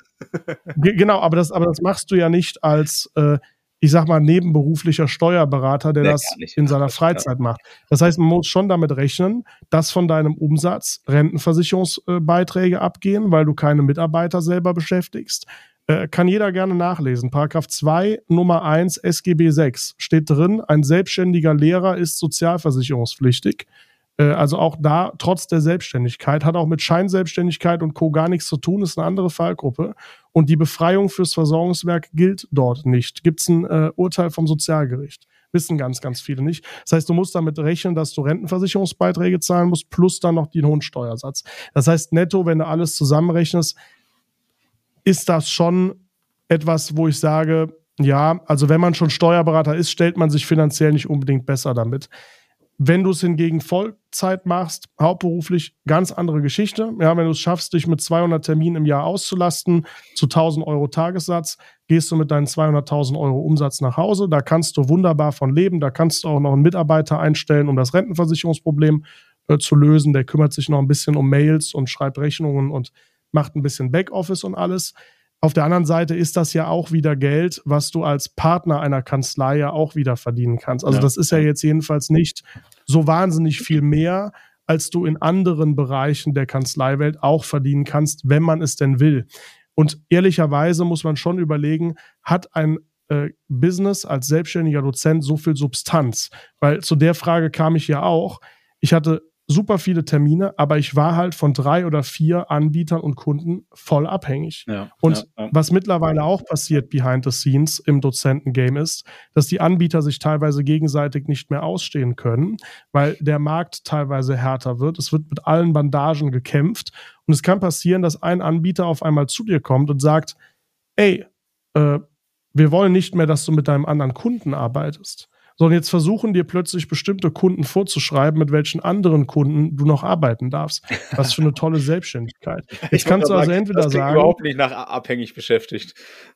D: genau, aber das, aber das machst du ja nicht als äh, ich sag mal, nebenberuflicher Steuerberater, der nee, das in seiner Freizeit ja. macht. Das heißt, man muss schon damit rechnen, dass von deinem Umsatz Rentenversicherungsbeiträge abgehen, weil du keine Mitarbeiter selber beschäftigst. Äh, kann jeder gerne nachlesen. Paragraph zwei, Nummer eins, S G B sechs steht drin, ein selbstständiger Lehrer ist sozialversicherungspflichtig. Also auch da, trotz der Selbstständigkeit, hat auch mit Scheinselbstständigkeit und Co. gar nichts zu tun, ist eine andere Fallgruppe. Und die Befreiung fürs Versorgungswerk gilt dort nicht. Gibt es ein äh, Urteil vom Sozialgericht. Wissen ganz, ganz viele nicht. Das heißt, du musst damit rechnen, dass du Rentenversicherungsbeiträge zahlen musst, plus dann noch den hohen Steuersatz. Das heißt, netto, wenn du alles zusammenrechnest, ist das schon etwas, wo ich sage, Ja, also wenn man schon Steuerberater ist, stellt man sich finanziell nicht unbedingt besser damit. Wenn du es hingegen Vollzeit machst, hauptberuflich, ganz andere Geschichte. Ja, wenn du es schaffst, dich mit zweihundert Terminen im Jahr auszulasten, zu tausend Euro Tagessatz, gehst du mit deinen zweihunderttausend Euro Umsatz nach Hause. Da kannst du wunderbar von leben. Da kannst du auch noch einen Mitarbeiter einstellen, um das Rentenversicherungsproblem äh, zu lösen. Der kümmert sich noch ein bisschen um Mails und schreibt Rechnungen und macht ein bisschen Backoffice und alles. Auf der anderen Seite ist das ja auch wieder Geld, was du als Partner einer Kanzlei ja auch wieder verdienen kannst. Also ja. Das ist ja jetzt jedenfalls nicht so wahnsinnig viel mehr, als du in anderen Bereichen der Kanzleiwelt auch verdienen kannst, wenn man es denn will. Und ehrlicherweise muss man schon überlegen, hat ein äh, Business als selbstständiger Dozent so viel Substanz? Weil zu der Frage kam ich ja auch. Ich hatte super viele Termine, aber ich war halt von drei oder vier Anbietern und Kunden voll abhängig. Ja, und ja, ja. was mittlerweile auch passiert behind the scenes im Dozentengame ist, dass die Anbieter sich teilweise gegenseitig nicht mehr ausstehen können, weil der Markt teilweise härter wird. Es wird mit allen Bandagen gekämpft und es kann passieren, dass ein Anbieter auf einmal zu dir kommt und sagt, ey, äh, wir wollen nicht mehr, dass du mit deinem anderen Kunden arbeitest. Sondern jetzt versuchen dir plötzlich bestimmte Kunden vorzuschreiben, mit welchen anderen Kunden du noch arbeiten darfst. Was für eine tolle Selbstständigkeit. Jetzt ich kannst du also sagen, entweder das sagen,
C: überhaupt nicht nach abhängig beschäftigt.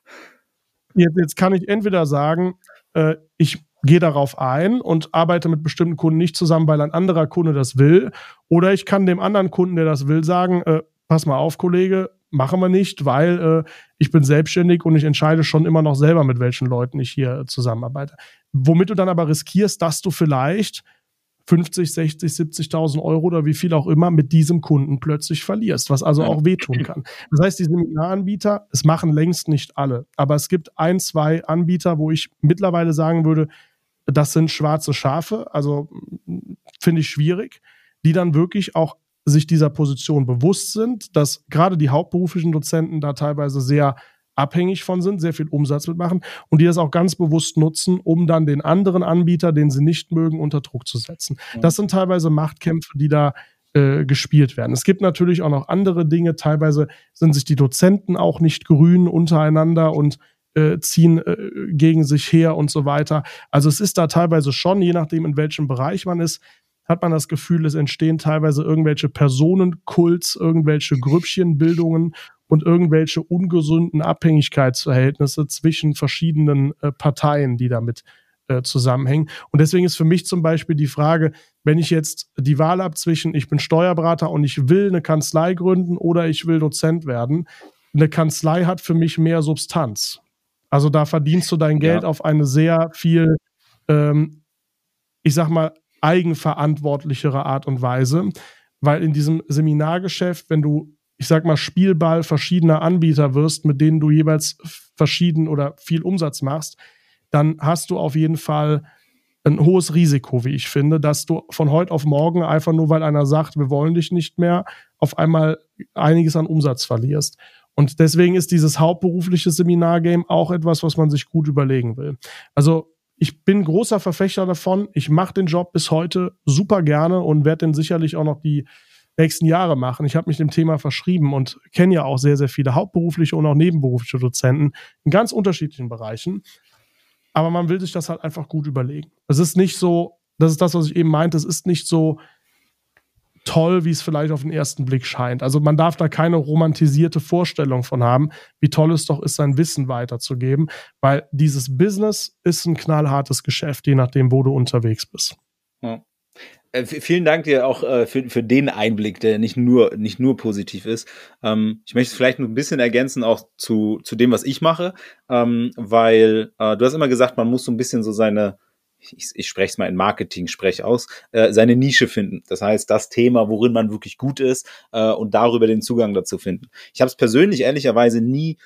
D: Jetzt, jetzt kann ich entweder sagen, äh, ich gehe darauf ein und arbeite mit bestimmten Kunden nicht zusammen, weil ein anderer Kunde das will. Oder ich kann dem anderen Kunden, der das will, sagen, äh, pass mal auf, Kollege, machen wir nicht, weil äh, ich bin selbstständig und ich entscheide schon immer noch selber, mit welchen Leuten ich hier äh, zusammenarbeite. Womit du dann aber riskierst, dass du vielleicht fünfzig, sechzig, siebzigtausend Euro oder wie viel auch immer mit diesem Kunden plötzlich verlierst, was also auch wehtun kann. Das heißt, die Seminaranbieter, es machen längst nicht alle, aber es gibt ein, zwei Anbieter, wo ich mittlerweile sagen würde, das sind schwarze Schafe, also finde ich schwierig, die dann wirklich auch sich dieser Position bewusst sind, dass gerade die hauptberuflichen Dozenten da teilweise sehr abhängig von sind, sehr viel Umsatz mitmachen und die das auch ganz bewusst nutzen, um dann den anderen Anbieter, den sie nicht mögen, unter Druck zu setzen. Ja. Das sind teilweise Machtkämpfe, die da äh, gespielt werden. Es gibt natürlich auch noch andere Dinge. Teilweise sind sich die Dozenten auch nicht grün untereinander und äh, ziehen äh, gegen sich her und so weiter. Also es ist da teilweise schon, je nachdem, in welchem Bereich man ist, hat man das Gefühl, es entstehen teilweise irgendwelche Personenkults, irgendwelche Grüppchenbildungen und irgendwelche ungesunden Abhängigkeitsverhältnisse zwischen verschiedenen äh, Parteien, die damit äh, zusammenhängen. Und deswegen ist für mich zum Beispiel die Frage, wenn ich jetzt die Wahl habe zwischen, ich bin Steuerberater und ich will eine Kanzlei gründen oder ich will Dozent werden, eine Kanzlei hat für mich mehr Substanz. Also da verdienst du dein Geld ja. auf eine sehr viel, ähm, ich sag mal, eigenverantwortlichere Art und Weise, weil in diesem Seminargeschäft, wenn du, ich sag mal, Spielball verschiedener Anbieter wirst, mit denen du jeweils verschieden oder viel Umsatz machst, dann hast du auf jeden Fall ein hohes Risiko, wie ich finde, dass du von heute auf morgen einfach nur, weil einer sagt, wir wollen dich nicht mehr, auf einmal einiges an Umsatz verlierst. Und deswegen ist dieses hauptberufliche Seminargame auch etwas, was man sich gut überlegen will. Also ich bin großer Verfechter davon. Ich mache den Job bis heute super gerne und werde den sicherlich auch noch die nächsten Jahre machen. Ich habe mich dem Thema verschrieben und kenne ja auch sehr, sehr viele hauptberufliche und auch nebenberufliche Dozenten in ganz unterschiedlichen Bereichen. Aber man will sich das halt einfach gut überlegen. Es ist nicht so, das ist das, was ich eben meinte, es ist nicht so toll, wie es vielleicht auf den ersten Blick scheint. Also man darf da keine romantisierte Vorstellung von haben, wie toll es doch ist, sein Wissen weiterzugeben, weil dieses Business ist ein knallhartes Geschäft, je nachdem, wo du unterwegs bist.
C: Ja. Äh, vielen Dank dir auch äh, für, für den Einblick, der nicht nur, nicht nur positiv ist. Ähm, ich möchte es vielleicht noch ein bisschen ergänzen, auch zu, zu dem, was ich mache, ähm, weil äh, du hast immer gesagt, man muss so ein bisschen so seine ich, ich spreche es mal in Marketing-Sprech aus, äh, seine Nische finden. Das heißt, das Thema, worin man wirklich gut ist äh, und darüber den Zugang dazu finden. Ich habe es persönlich ehrlicherweise nie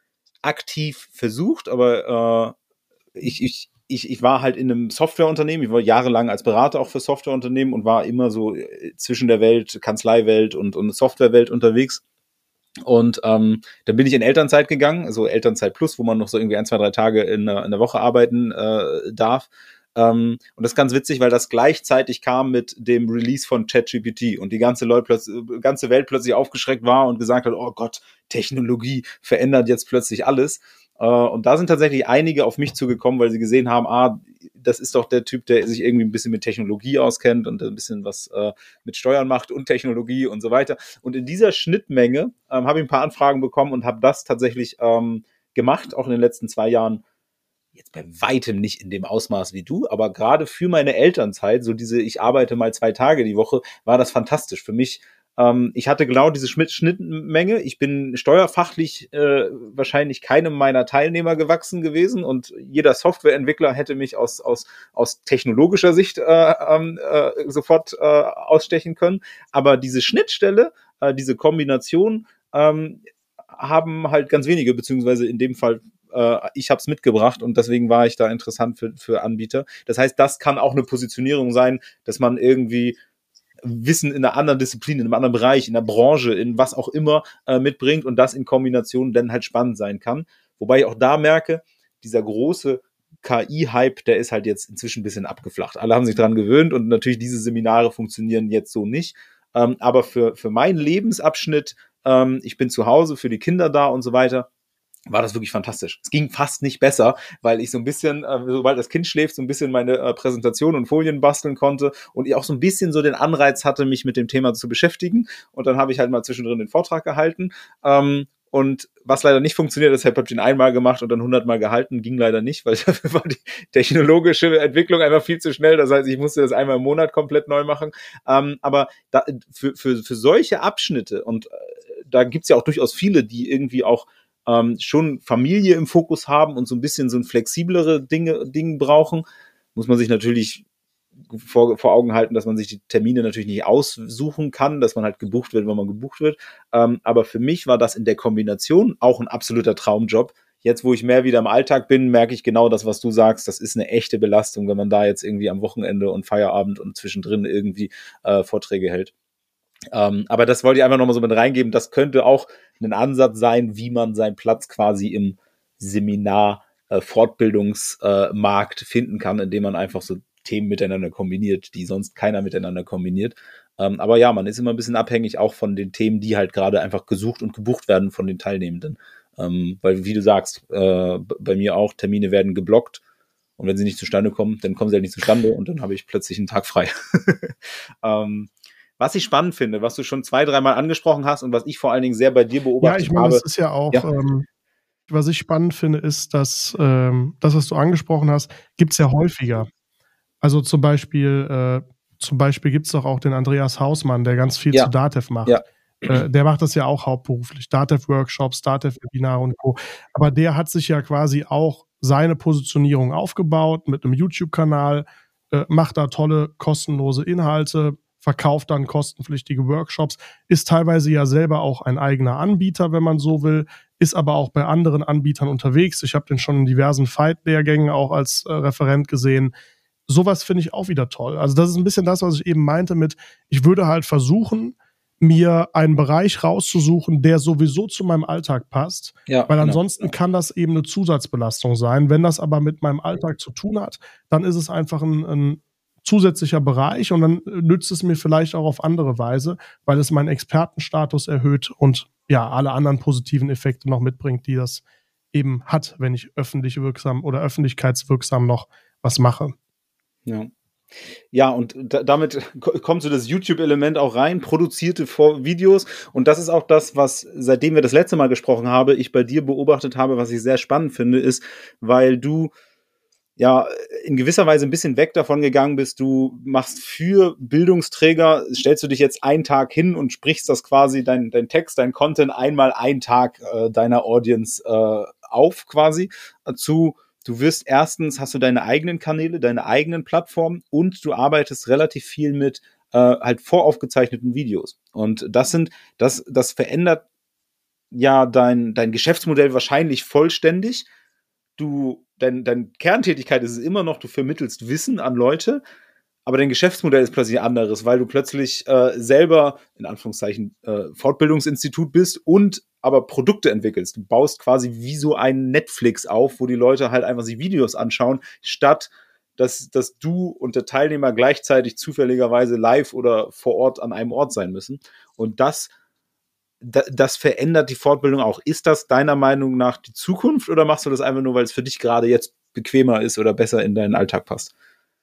C: aktiv versucht, aber äh, ich, ich, ich, ich war halt in einem Softwareunternehmen, ich war jahrelang als Berater auch für Softwareunternehmen und war immer so zwischen der Welt, Kanzleiwelt und, und Softwarewelt unterwegs. Und ähm, dann bin ich in Elternzeit gegangen, also Elternzeit plus, wo man noch so irgendwie ein, zwei, drei Tage in der, in der Woche arbeiten äh, darf. Um, und das ist ganz witzig, weil das gleichzeitig kam mit dem Release von ChatGPT und die ganze, Leute plötzlich, ganze Welt plötzlich aufgeschreckt war und gesagt hat, oh Gott, Technologie verändert jetzt plötzlich alles. Äh, und da sind tatsächlich einige auf mich zugekommen, weil sie gesehen haben, ah, das ist doch der Typ, der sich irgendwie ein bisschen mit Technologie auskennt und ein bisschen was äh, mit Steuern macht und Technologie und so weiter. Und in dieser Schnittmenge ähm, habe ich ein paar Anfragen bekommen und habe das tatsächlich ähm, gemacht, auch in den letzten zwei Jahren. Jetzt bei weitem nicht in dem Ausmaß wie du, aber gerade für meine Elternzeit, so diese, ich arbeite mal zwei Tage die Woche, war das fantastisch für mich. Ähm, ich hatte genau diese Schnittmenge. Ich bin steuerfachlich äh, wahrscheinlich keinem meiner Teilnehmer gewachsen gewesen und jeder Softwareentwickler hätte mich aus, aus, aus technologischer Sicht äh, äh, sofort äh, ausstechen können. Aber diese Schnittstelle, äh, diese Kombination ähm, haben halt ganz wenige, beziehungsweise in dem Fall ich habe es mitgebracht und deswegen war ich da interessant für, für Anbieter. Das heißt, das kann auch eine Positionierung sein, dass man irgendwie Wissen in einer anderen Disziplin, in einem anderen Bereich, in der Branche, in was auch immer äh, mitbringt und das in Kombination dann halt spannend sein kann. Wobei ich auch da merke, dieser große K I-Hype, der ist halt jetzt inzwischen ein bisschen abgeflacht. Alle haben sich daran gewöhnt und natürlich diese Seminare funktionieren jetzt so nicht. Ähm, aber für, für meinen Lebensabschnitt, ähm, ich bin zu Hause, für die Kinder da und so weiter, war das wirklich fantastisch. Es ging fast nicht besser, weil ich so ein bisschen, äh, sobald das Kind schläft, so ein bisschen meine äh, Präsentation und Folien basteln konnte und ich auch so ein bisschen so den Anreiz hatte, mich mit dem Thema zu beschäftigen. Und dann habe ich halt mal zwischendrin den Vortrag gehalten. Ähm, und was leider nicht funktioniert, deshalb habe ich ihn einmal gemacht und dann hundertmal gehalten, ging leider nicht, weil dafür war die technologische Entwicklung einfach viel zu schnell. Das heißt, ich musste das einmal im Monat komplett neu machen. Ähm, aber da, für, für, für solche Abschnitte, und äh, da gibt's ja auch durchaus viele, die irgendwie auch Ähm, schon Familie im Fokus haben und so ein bisschen so ein flexiblere Dinge, Dinge brauchen, muss man sich natürlich vor, vor Augen halten, dass man sich die Termine natürlich nicht aussuchen kann, dass man halt gebucht wird, wenn man gebucht wird. Ähm, aber für mich war das in der Kombination auch ein absoluter Traumjob. Jetzt, wo ich mehr wieder im Alltag bin, merke ich genau das, was du sagst. Das ist eine echte Belastung, wenn man da jetzt irgendwie am Wochenende und Feierabend und zwischendrin irgendwie äh, Vorträge hält. Ähm, aber das wollte ich einfach nochmal so mit reingeben. Das könnte auch ein Ansatz sein, wie man seinen Platz quasi im Seminar-Fortbildungsmarkt äh, finden kann, indem man einfach so Themen miteinander kombiniert, die sonst keiner miteinander kombiniert. Ähm, aber ja, man ist immer ein bisschen abhängig auch von den Themen, die halt gerade einfach gesucht und gebucht werden von den Teilnehmenden. Ähm, weil, wie du sagst, äh, bei mir auch, Termine werden geblockt und wenn sie nicht zustande kommen, dann kommen sie halt nicht zustande und dann habe ich plötzlich einen Tag frei. ähm, Was ich spannend finde, was du schon zwei, dreimal angesprochen hast und was ich vor allen Dingen sehr bei dir beobachtet habe.
D: Ja, ich meine,
C: habe,
D: das ist ja auch, ja. Ähm, was ich spannend finde, ist, dass ähm, das, was du angesprochen hast, gibt es ja häufiger. Also zum Beispiel, äh, zum Beispiel gibt es doch auch den Andreas Hausmann, der ganz viel
C: ja.
D: zu Datev macht.
C: Ja.
D: Äh, der macht das ja auch hauptberuflich. Datev-Workshops, Datev-Webinare und Co. Aber der hat sich ja quasi auch seine Positionierung aufgebaut mit einem YouTube-Kanal, äh, macht da tolle, kostenlose Inhalte, verkauft dann kostenpflichtige Workshops, ist teilweise ja selber auch ein eigener Anbieter, wenn man so will, ist aber auch bei anderen Anbietern unterwegs. Ich habe den schon in diversen Fight-Lehrgängen auch als äh, Referent gesehen. Sowas finde ich auch wieder toll. Also das ist ein bisschen das, was ich eben meinte mit, ich würde halt versuchen, mir einen Bereich rauszusuchen, der sowieso zu meinem Alltag passt, ja, weil ansonsten genau. kann das eben eine Zusatzbelastung sein. Wenn das aber mit meinem Alltag zu tun hat, dann ist es einfach ein, ein zusätzlicher Bereich und dann nützt es mir vielleicht auch auf andere Weise, weil es meinen Expertenstatus erhöht und ja, alle anderen positiven Effekte noch mitbringt, die das eben hat, wenn ich öffentlich wirksam oder öffentlichkeitswirksam noch was mache.
C: Ja. Ja, und da, damit kommt so das YouTube-Element auch rein, produzierte Videos. Und das ist auch das, was, seitdem wir das letzte Mal gesprochen haben, ich bei dir beobachtet habe, was ich sehr spannend finde, ist, weil du ja in gewisser Weise ein bisschen weg davon gegangen bist. Du machst für Bildungsträger, stellst du dich jetzt einen Tag hin und sprichst das quasi, dein, dein Text, dein Content einmal einen Tag äh, deiner Audience äh, auf quasi äh, zu Du wirst erstens, hast du deine eigenen Kanäle, deine eigenen Plattformen und du arbeitest relativ viel mit äh, halt voraufgezeichneten Videos. Und das sind, das, das verändert ja dein, dein Geschäftsmodell wahrscheinlich vollständig. Du, dein, deine Kerntätigkeit ist es immer noch, du vermittelst Wissen an Leute, aber dein Geschäftsmodell ist plötzlich anderes, weil du plötzlich äh, selber, in Anführungszeichen, äh, Fortbildungsinstitut bist und aber Produkte entwickelst. Du baust quasi wie so ein Netflix auf, wo die Leute halt einfach sich Videos anschauen, statt dass, dass du und der Teilnehmer gleichzeitig zufälligerweise live oder vor Ort an einem Ort sein müssen. Und das das verändert die Fortbildung auch. Ist das deiner Meinung nach die Zukunft oder machst du das einfach nur, weil es für dich gerade jetzt bequemer ist oder besser in deinen Alltag passt?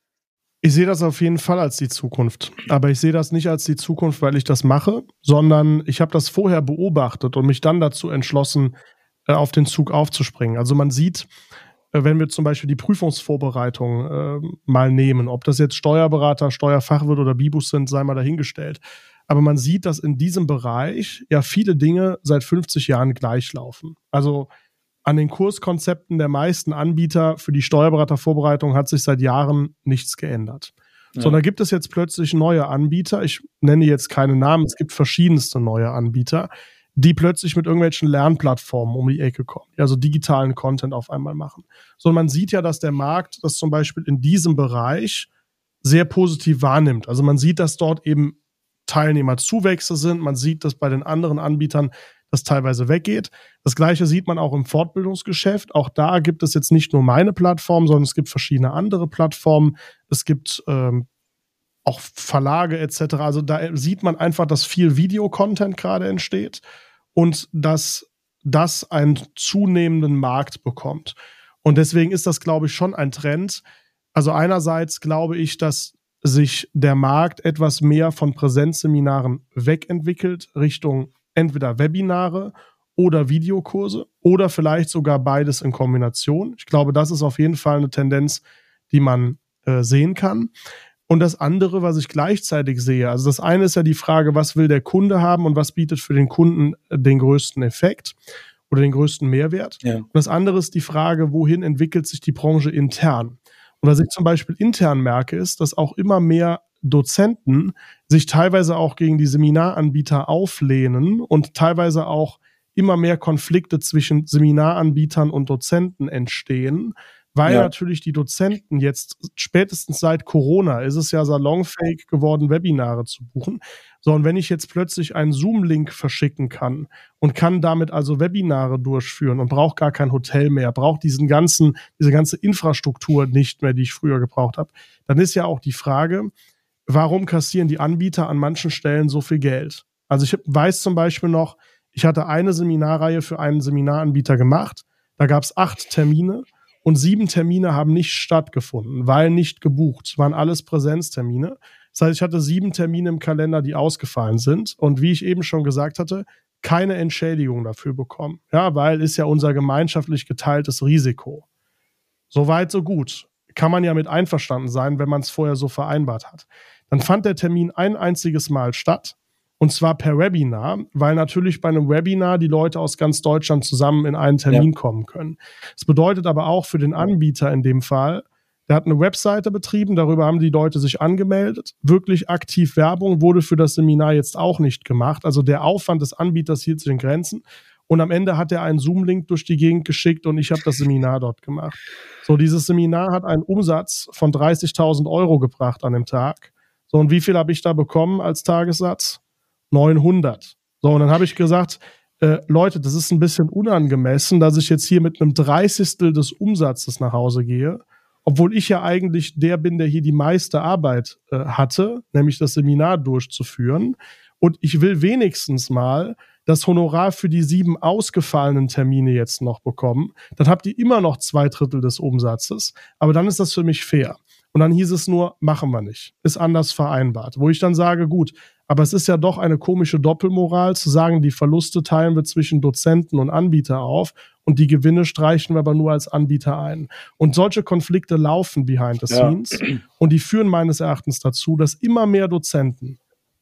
D: Ich sehe das auf jeden Fall als die Zukunft. Aber ich sehe das nicht als die Zukunft, weil ich das mache, sondern ich habe das vorher beobachtet und mich dann dazu entschlossen, auf den Zug aufzuspringen. Also man sieht, wenn wir zum Beispiel die Prüfungsvorbereitung äh, mal nehmen, ob das jetzt Steuerberater, Steuerfachwirt oder Bibus sind, sei mal dahingestellt. Aber man sieht, dass in diesem Bereich ja viele Dinge seit fünfzig Jahren gleich laufen. Also an den Kurskonzepten der meisten Anbieter für die Steuerberatervorbereitung hat sich seit Jahren nichts geändert. Ja. Sondern gibt es jetzt plötzlich neue Anbieter, ich nenne jetzt keine Namen, es gibt verschiedenste neue Anbieter, die plötzlich mit irgendwelchen Lernplattformen um die Ecke kommen, also digitalen Content auf einmal machen. So, man sieht ja, dass der Markt das zum Beispiel in diesem Bereich sehr positiv wahrnimmt. Also man sieht, dass dort eben Teilnehmerzuwächse sind, man sieht, dass bei den anderen Anbietern das teilweise weggeht. Das Gleiche sieht man auch im Fortbildungsgeschäft. Auch da gibt es jetzt nicht nur meine Plattform, sondern es gibt verschiedene andere Plattformen. Es gibt ähm, auch Verlage et cetera. Also da sieht man einfach, dass viel Videocontent gerade entsteht und dass das einen zunehmenden Markt bekommt. Und deswegen ist das, glaube ich, schon ein Trend. Also einerseits glaube ich, dass sich der Markt etwas mehr von Präsenzseminaren wegentwickelt Richtung entweder Webinare oder Videokurse oder vielleicht sogar beides in Kombination. Ich glaube, das ist auf jeden Fall eine Tendenz, die man äh, sehen kann. Und das andere, was ich gleichzeitig sehe, also das eine ist ja die Frage, was will der Kunde haben und was bietet für den Kunden den größten Effekt oder den größten Mehrwert. Ja. Und das andere ist die Frage, wohin entwickelt sich die Branche intern. Und was ich zum Beispiel intern merke, ist, dass auch immer mehr Dozenten sich teilweise auch gegen die Seminaranbieter auflehnen und teilweise auch immer mehr Konflikte zwischen Seminaranbietern und Dozenten entstehen, weil ja. natürlich die Dozenten jetzt spätestens seit Corona ist es ja salonfähig geworden, Webinare zu buchen. So, und wenn ich jetzt plötzlich einen Zoom-Link verschicken kann und kann damit also Webinare durchführen und brauche gar kein Hotel mehr, brauche diesen ganzen, diese ganze Infrastruktur nicht mehr, die ich früher gebraucht habe, dann ist ja auch die Frage, warum kassieren die Anbieter an manchen Stellen so viel Geld? Also ich weiß zum Beispiel noch, ich hatte eine Seminarreihe für einen Seminaranbieter gemacht, da gab es acht Termine und sieben Termine haben nicht stattgefunden, weil nicht gebucht. Es waren alles Präsenztermine. Das heißt, ich hatte sieben Termine im Kalender, die ausgefallen sind und wie ich eben schon gesagt hatte, keine Entschädigung dafür bekommen. Ja, weil ist ja unser gemeinschaftlich geteiltes Risiko. Soweit, so gut. Kann man ja mit einverstanden sein, wenn man es vorher so vereinbart hat. Dann fand der Termin ein einziges Mal statt, und zwar per Webinar, weil natürlich bei einem Webinar die Leute aus ganz Deutschland zusammen in einen Termin ja. kommen können. Das bedeutet aber auch für den Anbieter in dem Fall, der hat eine Webseite betrieben, darüber haben die Leute sich angemeldet. Wirklich aktiv Werbung wurde für das Seminar jetzt auch nicht gemacht. Also der Aufwand des Anbieters hielt sich in Grenzen. Und am Ende hat er einen Zoom-Link durch die Gegend geschickt und ich habe das Seminar dort gemacht. So, dieses Seminar hat einen Umsatz von dreißigtausend Euro gebracht an dem Tag. So, und wie viel habe ich da bekommen als Tagessatz? neunhundert. So, und dann habe ich gesagt, äh, Leute, das ist ein bisschen unangemessen, dass ich jetzt hier mit einem Dreißigstel des Umsatzes nach Hause gehe, obwohl ich ja eigentlich der bin, der hier die meiste Arbeit äh, hatte, nämlich das Seminar durchzuführen. Und ich will wenigstens mal das Honorar für die sieben ausgefallenen Termine jetzt noch bekommen. Dann habt ihr immer noch zwei Drittel des Umsatzes. Aber dann ist das für mich fair. Und dann hieß es nur, machen wir nicht. Ist anders vereinbart. Wo ich dann sage, gut, aber es ist ja doch eine komische Doppelmoral zu sagen, die Verluste teilen wir zwischen Dozenten und Anbieter auf und die Gewinne streichen wir aber nur als Anbieter ein. Und solche Konflikte laufen behind the scenes ja. und die führen meines Erachtens dazu, dass immer mehr Dozenten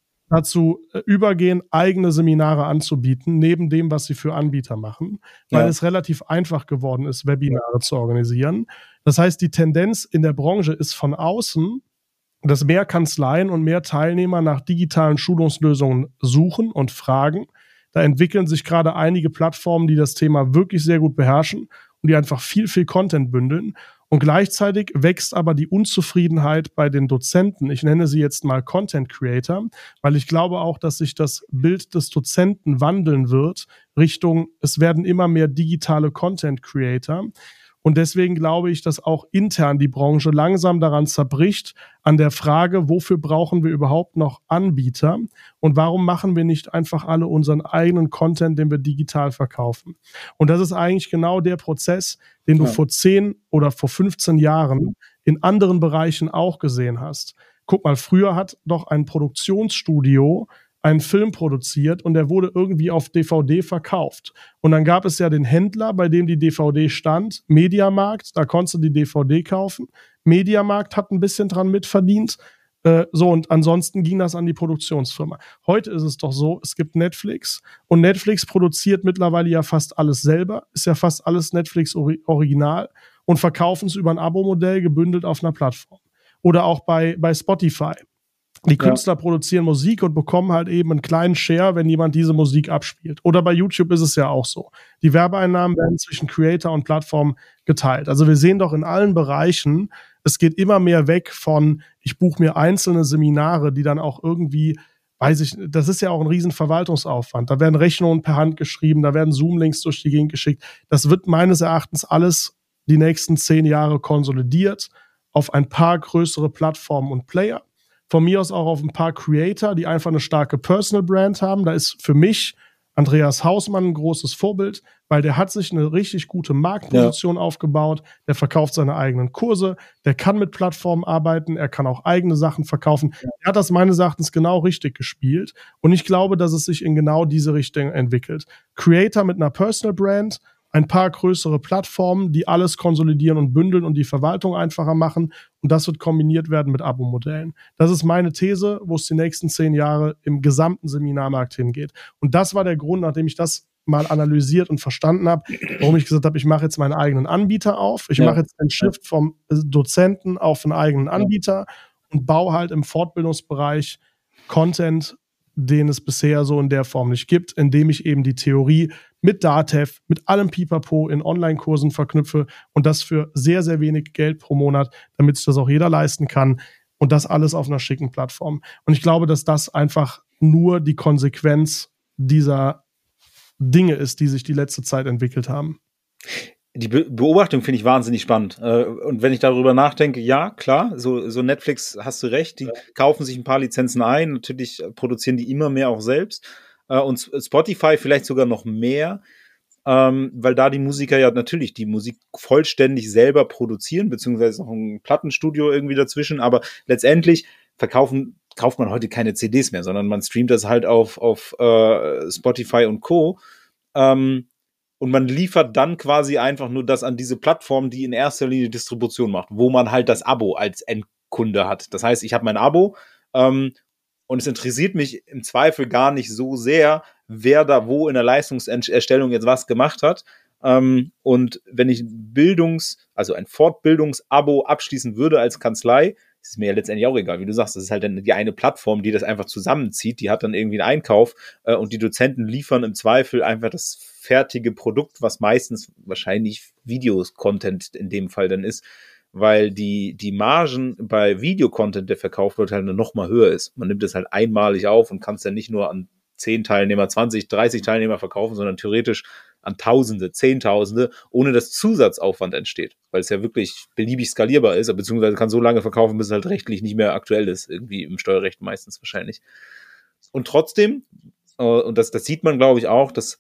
D: dazu übergehen, eigene Seminare anzubieten, neben dem, was sie für Anbieter machen, weil ja. es relativ einfach geworden ist, Webinare ja. zu organisieren. Das heißt, die Tendenz in der Branche ist von außen, dass mehr Kanzleien und mehr Teilnehmer nach digitalen Schulungslösungen suchen und fragen. Da entwickeln sich gerade einige Plattformen, die das Thema wirklich sehr gut beherrschen und die einfach viel, viel Content bündeln. Und gleichzeitig wächst aber die Unzufriedenheit bei den Dozenten. Ich nenne sie jetzt mal Content Creator, weil ich glaube auch, dass sich das Bild des Dozenten wandeln wird Richtung, es werden immer mehr digitale Content Creator. Und deswegen glaube ich, dass auch intern die Branche langsam daran zerbricht, an der Frage, wofür brauchen wir überhaupt noch Anbieter und warum machen wir nicht einfach alle unseren eigenen Content, den wir digital verkaufen. Und das ist eigentlich genau der Prozess, den du ja. vor zehn oder vor fünfzehn Jahren in anderen Bereichen auch gesehen hast. Guck mal, früher hat doch ein Produktionsstudio einen Film produziert und der wurde irgendwie auf D V D verkauft. Und dann gab es ja den Händler, bei dem die D V D stand, Mediamarkt, da konntest du die D V D kaufen. Mediamarkt hat ein bisschen dran mitverdient. Äh, so, und ansonsten ging das an die Produktionsfirma. Heute ist es doch so, es gibt Netflix und Netflix produziert mittlerweile ja fast alles selber, ist ja fast alles Netflix-Original und verkaufen es über ein Abo-Modell gebündelt auf einer Plattform. Oder auch bei, bei Spotify. Die Künstler ja. produzieren Musik und bekommen halt eben einen kleinen Share, wenn jemand diese Musik abspielt. Oder bei YouTube ist es ja auch so. Die Werbeeinnahmen werden zwischen Creator und Plattform geteilt. Also wir sehen doch in allen Bereichen, es geht immer mehr weg von, ich buche mir einzelne Seminare, die dann auch irgendwie, weiß ich, das ist ja auch ein riesen Verwaltungsaufwand. Da werden Rechnungen per Hand geschrieben, da werden Zoom-Links durch die Gegend geschickt. Das wird meines Erachtens alles die nächsten zehn Jahre konsolidiert auf ein paar größere Plattformen und Player. Von mir aus auch auf ein paar Creator, die einfach eine starke Personal Brand haben. Da ist für mich Andreas Hausmann ein großes Vorbild, weil der hat sich eine richtig gute Marktposition ja. aufgebaut. Der verkauft seine eigenen Kurse. Der kann mit Plattformen arbeiten. Er kann auch eigene Sachen verkaufen. Ja. Er hat das meines Erachtens genau richtig gespielt. Und ich glaube, dass es sich in genau diese Richtung entwickelt. Creator mit einer Personal Brand, ein paar größere Plattformen, die alles konsolidieren und bündeln und die Verwaltung einfacher machen. Und das wird kombiniert werden mit Abo-Modellen. Das ist meine These, wo es die nächsten zehn Jahre im gesamten Seminarmarkt hingeht. Und das war der Grund, nachdem ich das mal analysiert und verstanden habe, warum ich gesagt habe, ich mache jetzt meinen eigenen Anbieter auf. Ich ja. mache jetzt einen Shift vom Dozenten auf einen eigenen Anbieter und baue halt im Fortbildungsbereich Content, den es bisher so in der Form nicht gibt, indem ich eben die Theorie mit Datev, mit allem Pipapo in Online-Kursen verknüpfe und das für sehr, sehr wenig Geld pro Monat, damit sich das auch jeder leisten kann und das alles auf einer schicken Plattform. Und ich glaube, dass das einfach nur die Konsequenz dieser Dinge ist, die sich die letzte Zeit entwickelt haben.
C: Die Be- Beobachtung finde ich wahnsinnig spannend. Äh, und wenn ich darüber nachdenke, ja, klar, so, so Netflix, hast du recht, die ja. kaufen sich ein paar Lizenzen ein, natürlich produzieren die immer mehr auch selbst. Äh, und Spotify vielleicht sogar noch mehr, ähm, weil da die Musiker ja natürlich die Musik vollständig selber produzieren, beziehungsweise noch ein Plattenstudio irgendwie dazwischen, aber letztendlich verkaufen, kauft man heute keine C Ds mehr, sondern man streamt das halt auf, auf äh, Spotify und Co., ähm, und man liefert dann quasi einfach nur das an diese Plattform, die in erster Linie Distribution macht, wo man halt das Abo als Endkunde hat. Das heißt, ich habe mein Abo ähm, und es interessiert mich im Zweifel gar nicht so sehr, wer da wo in der Leistungserstellung jetzt was gemacht hat. Ähm, und wenn ich Bildungs-, also ein Fortbildungsabo abschließen würde als Kanzlei, ist mir ja letztendlich auch egal, wie du sagst, das ist halt dann die eine Plattform, die das einfach zusammenzieht, die hat dann irgendwie einen Einkauf äh, und die Dozenten liefern im Zweifel einfach das fertige Produkt, was meistens wahrscheinlich Videos-Content in dem Fall dann ist, weil die die Margen bei Videocontent, der verkauft wird, halt noch mal höher ist. Man nimmt es halt einmalig auf und kann es dann nicht nur an zehn Teilnehmer, zwanzig, dreißig Teilnehmer verkaufen, sondern theoretisch an Tausende, Zehntausende, ohne dass Zusatzaufwand entsteht, weil es ja wirklich beliebig skalierbar ist, beziehungsweise kann so lange verkaufen, bis es halt rechtlich nicht mehr aktuell ist, irgendwie im Steuerrecht meistens wahrscheinlich. Und trotzdem, äh, und das, das sieht man, glaube ich, auch, dass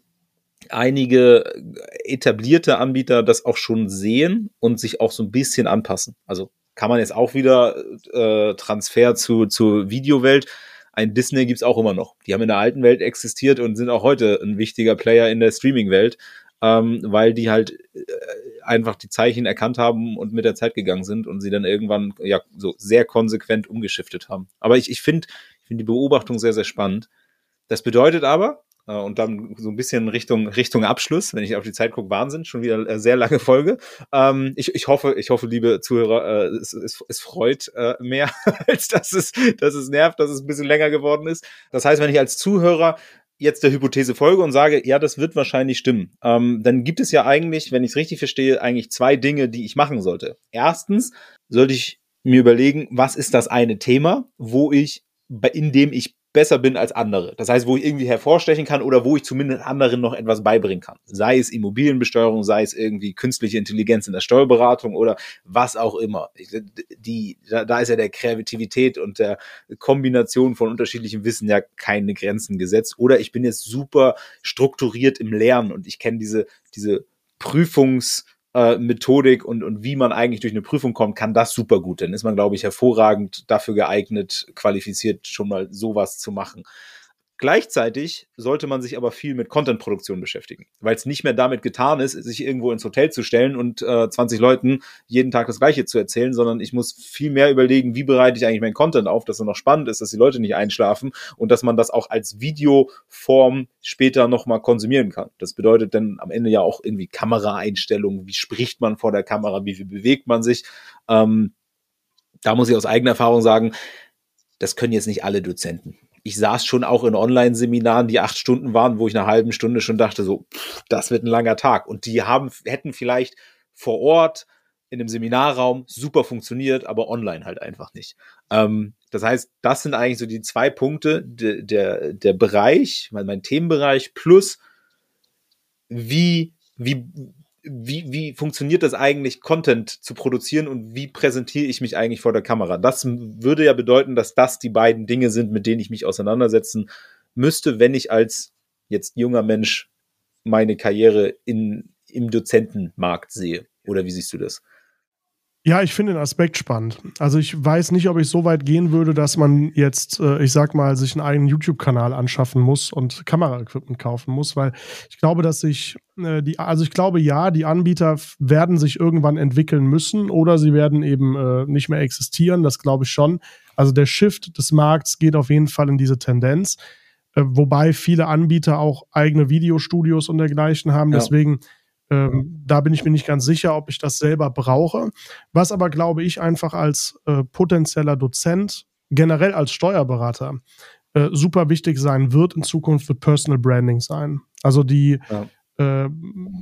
C: einige etablierte Anbieter das auch schon sehen und sich auch so ein bisschen anpassen. Also kann man jetzt auch wieder äh, Transfer zu, zur Videowelt. Ein Disney gibt's auch immer noch. Die haben in der alten Welt existiert und sind auch heute ein wichtiger Player in der Streaming-Welt, ähm, weil die halt äh, einfach die Zeichen erkannt haben und mit der Zeit gegangen sind und sie dann irgendwann ja so sehr konsequent umgeschiftet haben. Aber ich, ich finde ich finde die Beobachtung sehr, sehr spannend. Das bedeutet aber, äh, und dann so ein bisschen Richtung Richtung Abschluss, wenn ich auf die Zeit gucke, Wahnsinn, schon wieder eine sehr lange Folge. Ähm, ich, ich hoffe, ich hoffe, liebe Zuhörer, äh, es, es, es freut äh, mehr, als dass es, dass es nervt, dass es ein bisschen länger geworden ist. Das heißt, wenn ich als Zuhörer jetzt der Hypothese folge und sage, ja, das wird wahrscheinlich stimmen, ähm, dann gibt es ja eigentlich, wenn ich es richtig verstehe, eigentlich zwei Dinge, die ich machen sollte. Erstens sollte ich mir überlegen, was ist das eine Thema, wo ich, in dem ich besser bin als andere. Das heißt, wo ich irgendwie hervorstechen kann oder wo ich zumindest anderen noch etwas beibringen kann. Sei es Immobilienbesteuerung, sei es irgendwie künstliche Intelligenz in der Steuerberatung oder was auch immer. Die, da, da ist ja der Kreativität und der Kombination von unterschiedlichem Wissen ja keine Grenzen gesetzt. Oder ich bin jetzt super strukturiert im Lernen und ich kenne diese, diese Prüfungs- Äh, Methodik und, und wie man eigentlich durch eine Prüfung kommt, kann das super gut. Dann ist man, glaube ich, hervorragend dafür geeignet, qualifiziert, schon mal sowas zu machen. Gleichzeitig sollte man sich aber viel mit Content-Produktion beschäftigen, weil es nicht mehr damit getan ist, sich irgendwo ins Hotel zu stellen und äh, zwanzig Leuten jeden Tag das Gleiche zu erzählen, sondern ich muss viel mehr überlegen, wie bereite ich eigentlich meinen Content auf, dass er noch spannend ist, dass die Leute nicht einschlafen und dass man das auch als Videoform später nochmal konsumieren kann. Das bedeutet dann am Ende ja auch irgendwie Kameraeinstellungen, wie spricht man vor der Kamera, wie viel bewegt man sich. Ähm, da muss ich aus eigener Erfahrung sagen, das können jetzt nicht alle Dozenten. Ich saß schon auch in Online-Seminaren, die acht Stunden waren, wo ich nach einer halben Stunde schon dachte, so, pff, das wird ein langer Tag. Und die haben, hätten vielleicht vor Ort in einem Seminarraum super funktioniert, aber online halt einfach nicht. Ähm, das heißt, das sind eigentlich so die zwei Punkte, de, der, der Bereich, mein, mein Themenbereich plus wie, wie, Wie, wie funktioniert das eigentlich, Content zu produzieren und wie präsentiere ich mich eigentlich vor der Kamera? Das würde ja bedeuten, dass das die beiden Dinge sind, mit denen ich mich auseinandersetzen müsste, wenn ich als jetzt junger Mensch meine Karriere in, im Dozentenmarkt sehe. Oder wie siehst du das?
D: Ja, ich finde den Aspekt spannend. Also ich weiß nicht, ob ich so weit gehen würde, dass man jetzt, äh, ich sag mal, sich einen eigenen YouTube-Kanal anschaffen muss und Kameraequipment kaufen muss, weil ich glaube, dass sich äh, die, also ich glaube, ja, die Anbieter f- werden sich irgendwann entwickeln müssen oder sie werden eben äh, nicht mehr existieren, das glaube ich schon. Also der Shift des Markts geht auf jeden Fall in diese Tendenz, äh, wobei viele Anbieter auch eigene Videostudios und dergleichen haben,
C: Ja.
D: deswegen Ähm, da bin ich mir nicht ganz sicher, ob ich das selber brauche. Was aber, glaube ich, einfach als äh, potenzieller Dozent, generell als Steuerberater, äh, super wichtig sein wird in Zukunft, wird Personal Branding sein. Also die,
C: Ja.
D: äh,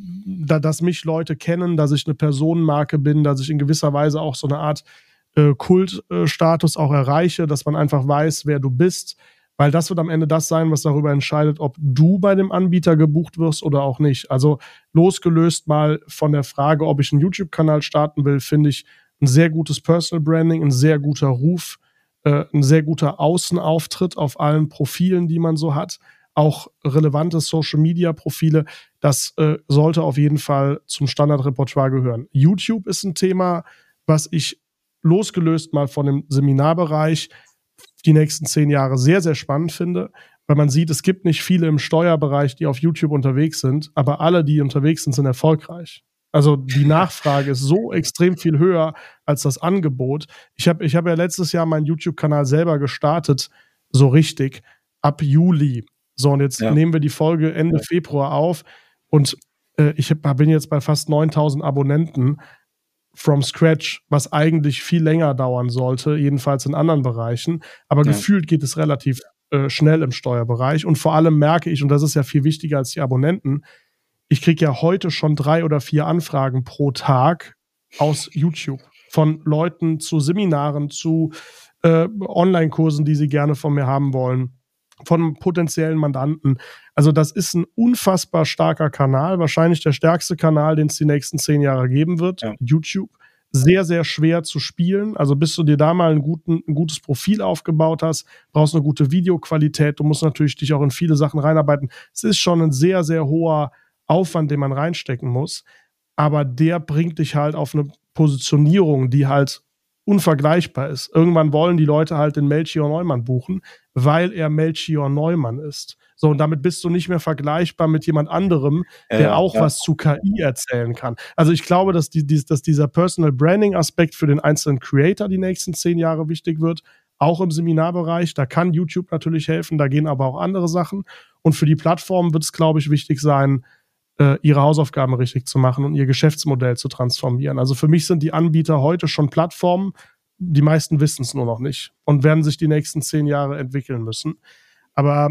D: da, dass mich Leute kennen, dass ich eine Personenmarke bin, dass ich in gewisser Weise auch so eine Art äh, Kultstatus auch erreiche, dass man einfach weiß, wer du bist. Weil das wird am Ende das sein, was darüber entscheidet, ob du bei dem Anbieter gebucht wirst oder auch nicht. Also losgelöst mal von der Frage, ob ich einen YouTube-Kanal starten will, finde ich ein sehr gutes Personal Branding, ein sehr guter Ruf, äh, ein sehr guter Außenauftritt auf allen Profilen, die man so hat. Auch relevante Social-Media-Profile, das äh, sollte auf jeden Fall zum Standardrepertoire gehören. YouTube ist ein Thema, was ich losgelöst mal von dem Seminarbereich die nächsten zehn Jahre sehr, sehr spannend finde, weil man sieht, es gibt nicht viele im Steuerbereich, die auf YouTube unterwegs sind, aber alle, die unterwegs sind, sind erfolgreich. Also die Nachfrage ist so extrem viel höher als das Angebot. Ich habe ich hab ja letztes Jahr meinen YouTube-Kanal selber gestartet, so richtig, ab Juli. So, und jetzt
C: Ja.
D: nehmen wir die Folge Ende Februar auf und äh, ich hab, bin jetzt bei fast neuntausend Abonnenten from scratch, was eigentlich viel länger dauern sollte, jedenfalls in anderen Bereichen. Aber
C: Ja.
D: gefühlt geht es relativ äh, schnell im Steuerbereich. Und vor allem merke ich, und das ist ja viel wichtiger als die Abonnenten, ich kriege ja heute schon drei oder vier Anfragen pro Tag aus YouTube. Von Leuten zu Seminaren, zu äh, Online-Kursen, die sie gerne von mir haben wollen, von potenziellen Mandanten. Also das ist ein unfassbar starker Kanal, wahrscheinlich der stärkste Kanal, den es die nächsten zehn Jahre geben wird,
C: Ja.
D: YouTube. Sehr, sehr schwer zu spielen. Also bis du dir da mal einen guten, ein gutes Profil aufgebaut hast, brauchst eine gute Videoqualität. Du musst natürlich dich auch in viele Sachen reinarbeiten. Es ist schon ein sehr, sehr hoher Aufwand, den man reinstecken muss. Aber der bringt dich halt auf eine Positionierung, die halt unvergleichbar ist. Irgendwann wollen die Leute halt den Melchior Neumann buchen, weil er Melchior Neumann ist. So, und damit bist du nicht mehr vergleichbar mit jemand anderem, der
C: Ja,
D: auch
C: ja.
D: was zu K I erzählen kann. Also ich glaube, dass, die, die, dass dieser Personal Branding-Aspekt für den einzelnen Creator die nächsten zehn Jahre wichtig wird, auch im Seminarbereich. Da kann YouTube natürlich helfen, da gehen aber auch andere Sachen. Und für die Plattform wird es, glaube ich, wichtig sein, äh, ihre Hausaufgaben richtig zu machen und ihr Geschäftsmodell zu transformieren. Also für mich sind die Anbieter heute schon Plattformen, die meisten wissen es nur noch nicht und werden sich die nächsten zehn Jahre entwickeln müssen. Aber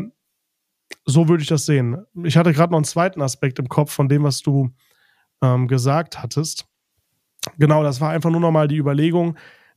D: so würde ich das sehen. Ich hatte gerade noch einen zweiten Aspekt im Kopf von dem, was du ähm, gesagt hattest. Genau, das war einfach nur noch mal die Überlegung,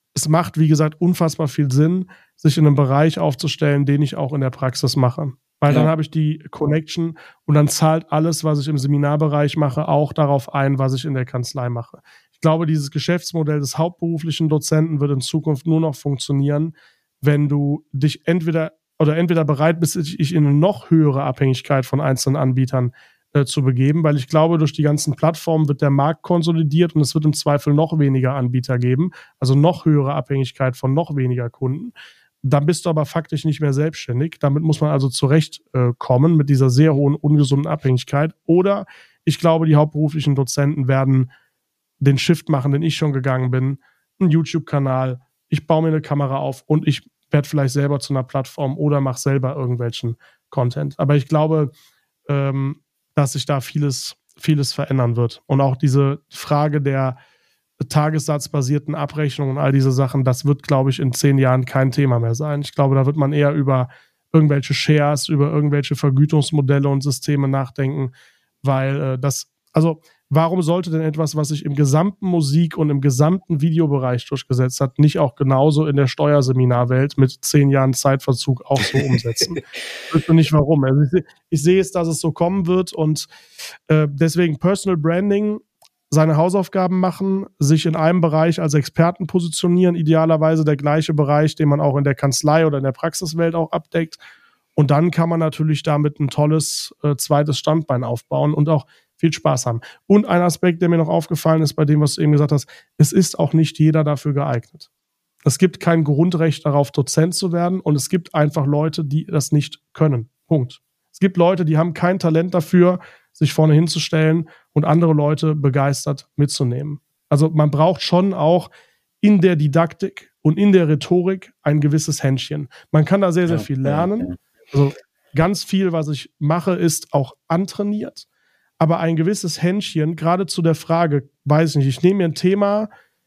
D: es macht, wie gesagt, unfassbar viel Sinn, sich in einem Bereich aufzustellen, den ich auch in der Praxis mache. Weil ja. dann habe ich die Connection und dann zahlt alles, was ich im Seminarbereich mache, auch darauf ein, was ich in der Kanzlei mache. Ich glaube, dieses Geschäftsmodell des hauptberuflichen Dozenten wird in Zukunft nur noch funktionieren, wenn du dich entweder oder entweder bereit bist, dich in eine noch höhere Abhängigkeit von einzelnen Anbietern äh, zu begeben, weil ich glaube, durch die ganzen Plattformen wird der Markt konsolidiert und es wird im Zweifel noch weniger Anbieter geben, also noch höhere Abhängigkeit von noch weniger Kunden. Dann bist du aber faktisch nicht mehr selbstständig. Damit muss man also zurechtkommen äh, mit dieser sehr hohen, ungesunden Abhängigkeit. Oder ich glaube, die hauptberuflichen Dozenten werden den Shift machen, den ich schon gegangen bin. Ein YouTube-Kanal, ich baue mir eine Kamera auf und ich werde vielleicht selber zu einer Plattform oder mache selber irgendwelchen Content. Aber ich glaube, ähm, dass sich da vieles, vieles verändern wird. Und auch diese Frage der tagessatzbasierten Abrechnungen und all diese Sachen, das wird, glaube ich, in zehn Jahren kein Thema mehr sein. Ich glaube, da wird man eher über irgendwelche Shares, über irgendwelche Vergütungsmodelle und Systeme nachdenken, weil äh, das, also warum sollte denn etwas, was sich im gesamten Musik- und im gesamten Videobereich durchgesetzt hat, nicht auch genauso in der Steuerseminarwelt mit zehn Jahren Zeitverzug auch so umsetzen? Ich wüsste nicht warum. Also ich, ich sehe es, dass es so kommen wird und äh, deswegen Personal Branding, seine Hausaufgaben machen, sich in einem Bereich als Experten positionieren, idealerweise der gleiche Bereich, den man auch in der Kanzlei oder in der Praxiswelt auch abdeckt. Und dann kann man natürlich damit ein tolles äh, zweites Standbein aufbauen und auch viel Spaß haben. Und ein Aspekt, der mir noch aufgefallen ist bei dem, was du eben gesagt hast, es ist auch nicht jeder dafür geeignet. Es gibt kein Grundrecht darauf, Dozent zu werden und es gibt einfach Leute, die das nicht können. Punkt. Es gibt Leute, die haben kein Talent dafür, sich vorne hinzustellen und andere Leute begeistert mitzunehmen. Also man braucht schon auch in der Didaktik und in der Rhetorik ein gewisses Händchen. Man kann da sehr, sehr viel lernen. Also ganz viel, was ich mache, ist auch antrainiert. Aber ein gewisses Händchen, gerade zu der Frage, weiß ich nicht, ich nehme mir ein Thema,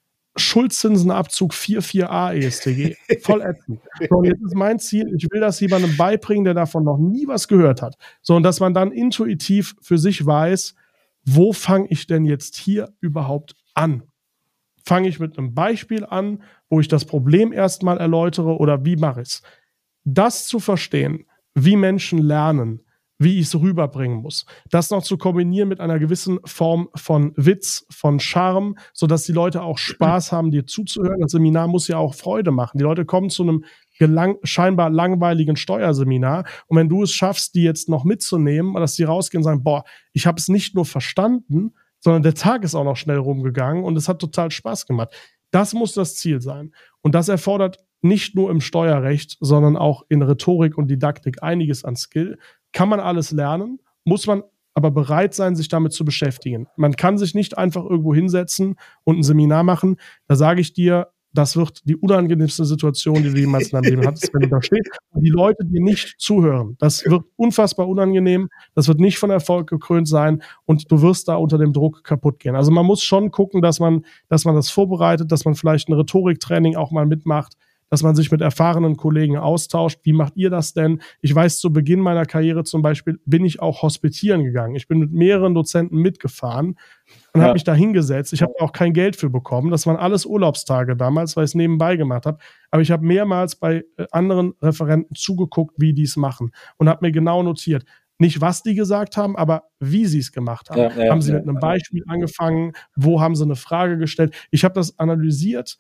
D: Schuldzinsenabzug vier Punkt vier a E S T G. Voll ätzend. So, und jetzt ist mein Ziel, ich will das jemandem beibringen, der davon noch nie was gehört hat. So, und dass man dann intuitiv für sich weiß, wo fange ich denn jetzt hier überhaupt an? Fange ich mit einem Beispiel an, wo ich das Problem erstmal erläutere oder wie mache ich es? Das zu verstehen, wie Menschen lernen, wie ich es rüberbringen muss. Das noch zu kombinieren mit einer gewissen Form von Witz, von Charme, sodass die Leute auch Spaß haben, dir zuzuhören. Das Seminar muss ja auch Freude machen. Die Leute kommen zu einem gelang- scheinbar langweiligen Steuerseminar und wenn du es schaffst, die jetzt noch mitzunehmen, dass die rausgehen und sagen, boah, ich habe es nicht nur verstanden, sondern der Tag ist auch noch schnell rumgegangen und es hat total Spaß gemacht. Das muss das Ziel sein. Und das erfordert nicht nur im Steuerrecht, sondern auch in Rhetorik und Didaktik einiges an Skill. Kann man alles lernen, muss man aber bereit sein, sich damit zu beschäftigen. Man kann sich nicht einfach irgendwo hinsetzen und ein Seminar machen. Da sage ich dir, das wird die unangenehmste Situation, die du jemals in deinem Leben hattest, wenn du da stehst. Und die Leute, die nicht zuhören, das wird unfassbar unangenehm. Das wird nicht von Erfolg gekrönt sein und du wirst da unter dem Druck kaputt gehen. Also man muss schon gucken, dass man, dass man das vorbereitet, dass man vielleicht ein Rhetoriktraining auch mal mitmacht, dass man sich mit erfahrenen Kollegen austauscht. Wie macht ihr das denn? Ich weiß, zu Beginn meiner Karriere zum Beispiel bin ich auch hospitieren gegangen. Ich bin mit mehreren Dozenten mitgefahren und ja. habe mich da hingesetzt. Ich habe auch kein Geld für bekommen. Das waren alles Urlaubstage damals, weil ich es nebenbei gemacht habe. Aber ich habe mehrmals bei anderen Referenten zugeguckt, wie die es machen und habe mir genau notiert. Nicht, was die gesagt haben, aber wie sie es gemacht haben. Ja, ja, haben sie ja, mit einem Beispiel ja. angefangen? Wo haben sie eine Frage gestellt? Ich habe das analysiert.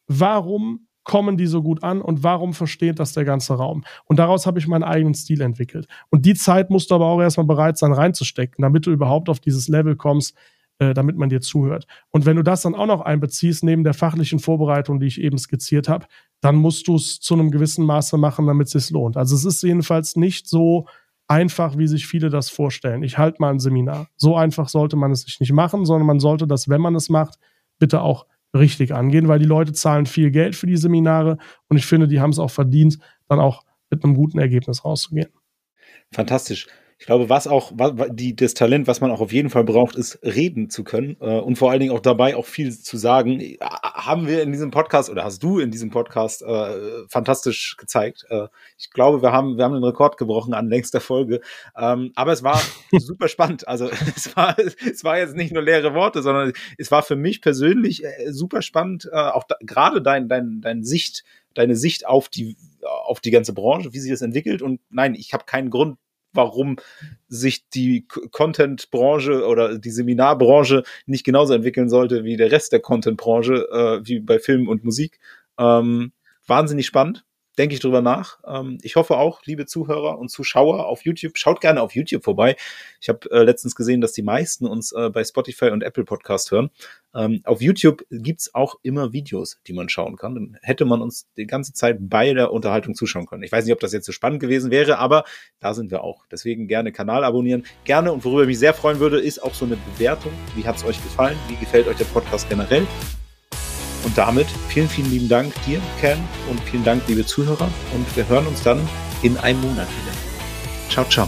D: Warum kommen die so gut an und warum versteht das der ganze Raum? Und daraus habe ich meinen eigenen Stil entwickelt. Und die Zeit musst du aber auch erstmal bereit sein, reinzustecken, damit du überhaupt auf dieses Level kommst, äh, damit man dir zuhört. Und wenn du das dann auch noch einbeziehst, neben der fachlichen Vorbereitung, die ich eben skizziert habe, dann musst du es zu einem gewissen Maße machen, damit es sich lohnt. Also es ist jedenfalls nicht so einfach, wie sich viele das vorstellen. Ich halte mal ein Seminar. So einfach sollte man es sich nicht machen, sondern man sollte das, wenn man es macht, bitte auch richtig angehen, weil die Leute zahlen viel Geld für die Seminare und ich finde, die haben es auch verdient, dann auch mit einem guten Ergebnis rauszugehen.
C: Fantastisch. Ich glaube, was auch, was, die, das Talent, was man auch auf jeden Fall braucht, ist reden zu können äh, und vor allen Dingen auch dabei auch viel zu sagen. Haben wir in diesem Podcast oder hast du in diesem Podcast äh, fantastisch gezeigt. Äh, ich glaube, wir haben, wir haben den Rekord gebrochen an längster Folge. Ähm, aber es war super spannend. Also es war, es war jetzt nicht nur leere Worte, sondern es war für mich persönlich äh, super spannend. Äh, auch da, gerade dein, dein, dein Sicht, deine Sicht auf die, auf die ganze Branche, wie sich das entwickelt. Und nein, ich habe keinen Grund, warum sich die Content-Branche oder die Seminarbranche nicht genauso entwickeln sollte wie der Rest der Content-Branche, äh, wie bei Film und Musik. Ähm, wahnsinnig spannend, denke ich drüber nach. Ähm, ich hoffe auch, liebe Zuhörer und Zuschauer auf YouTube, schaut gerne auf YouTube vorbei. Ich habe äh, letztens gesehen, dass die meisten uns äh, bei Spotify und Apple Podcast hören. Ähm, auf YouTube gibt's auch immer Videos, die man schauen kann. Dann hätte man uns die ganze Zeit bei der Unterhaltung zuschauen können. Ich weiß nicht, ob das jetzt so spannend gewesen wäre, aber da sind wir auch. Deswegen gerne Kanal abonnieren. Gerne, und worüber ich mich sehr freuen würde, ist auch so eine Bewertung. Wie hat's euch gefallen? Wie gefällt euch der Podcast generell? Und damit vielen, vielen lieben Dank dir, Ken, und vielen Dank, liebe Zuhörer. Und wir hören uns dann in einem Monat wieder. Ciao, ciao.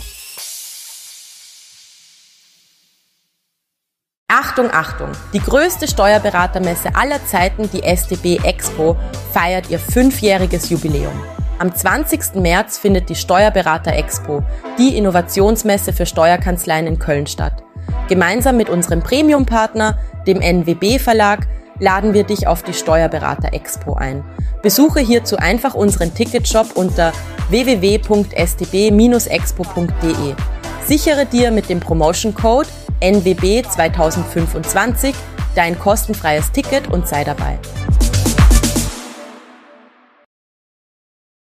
A: Achtung, Achtung! Die größte Steuerberatermesse aller Zeiten, die S T B Expo, feiert ihr fünfjähriges Jubiläum. Am zwanzigsten März findet die Steuerberater Expo, die Innovationsmesse für Steuerkanzleien in Köln statt. Gemeinsam mit unserem Premium-Partner, dem N W B Verlag, laden wir dich auf die Steuerberater Expo ein. Besuche hierzu einfach unseren Ticketshop unter w w w punkt s t b dash expo punkt d e. Sichere dir mit dem Promotion-Code N W B zwanzig fünfundzwanzig dein kostenfreies Ticket und sei dabei.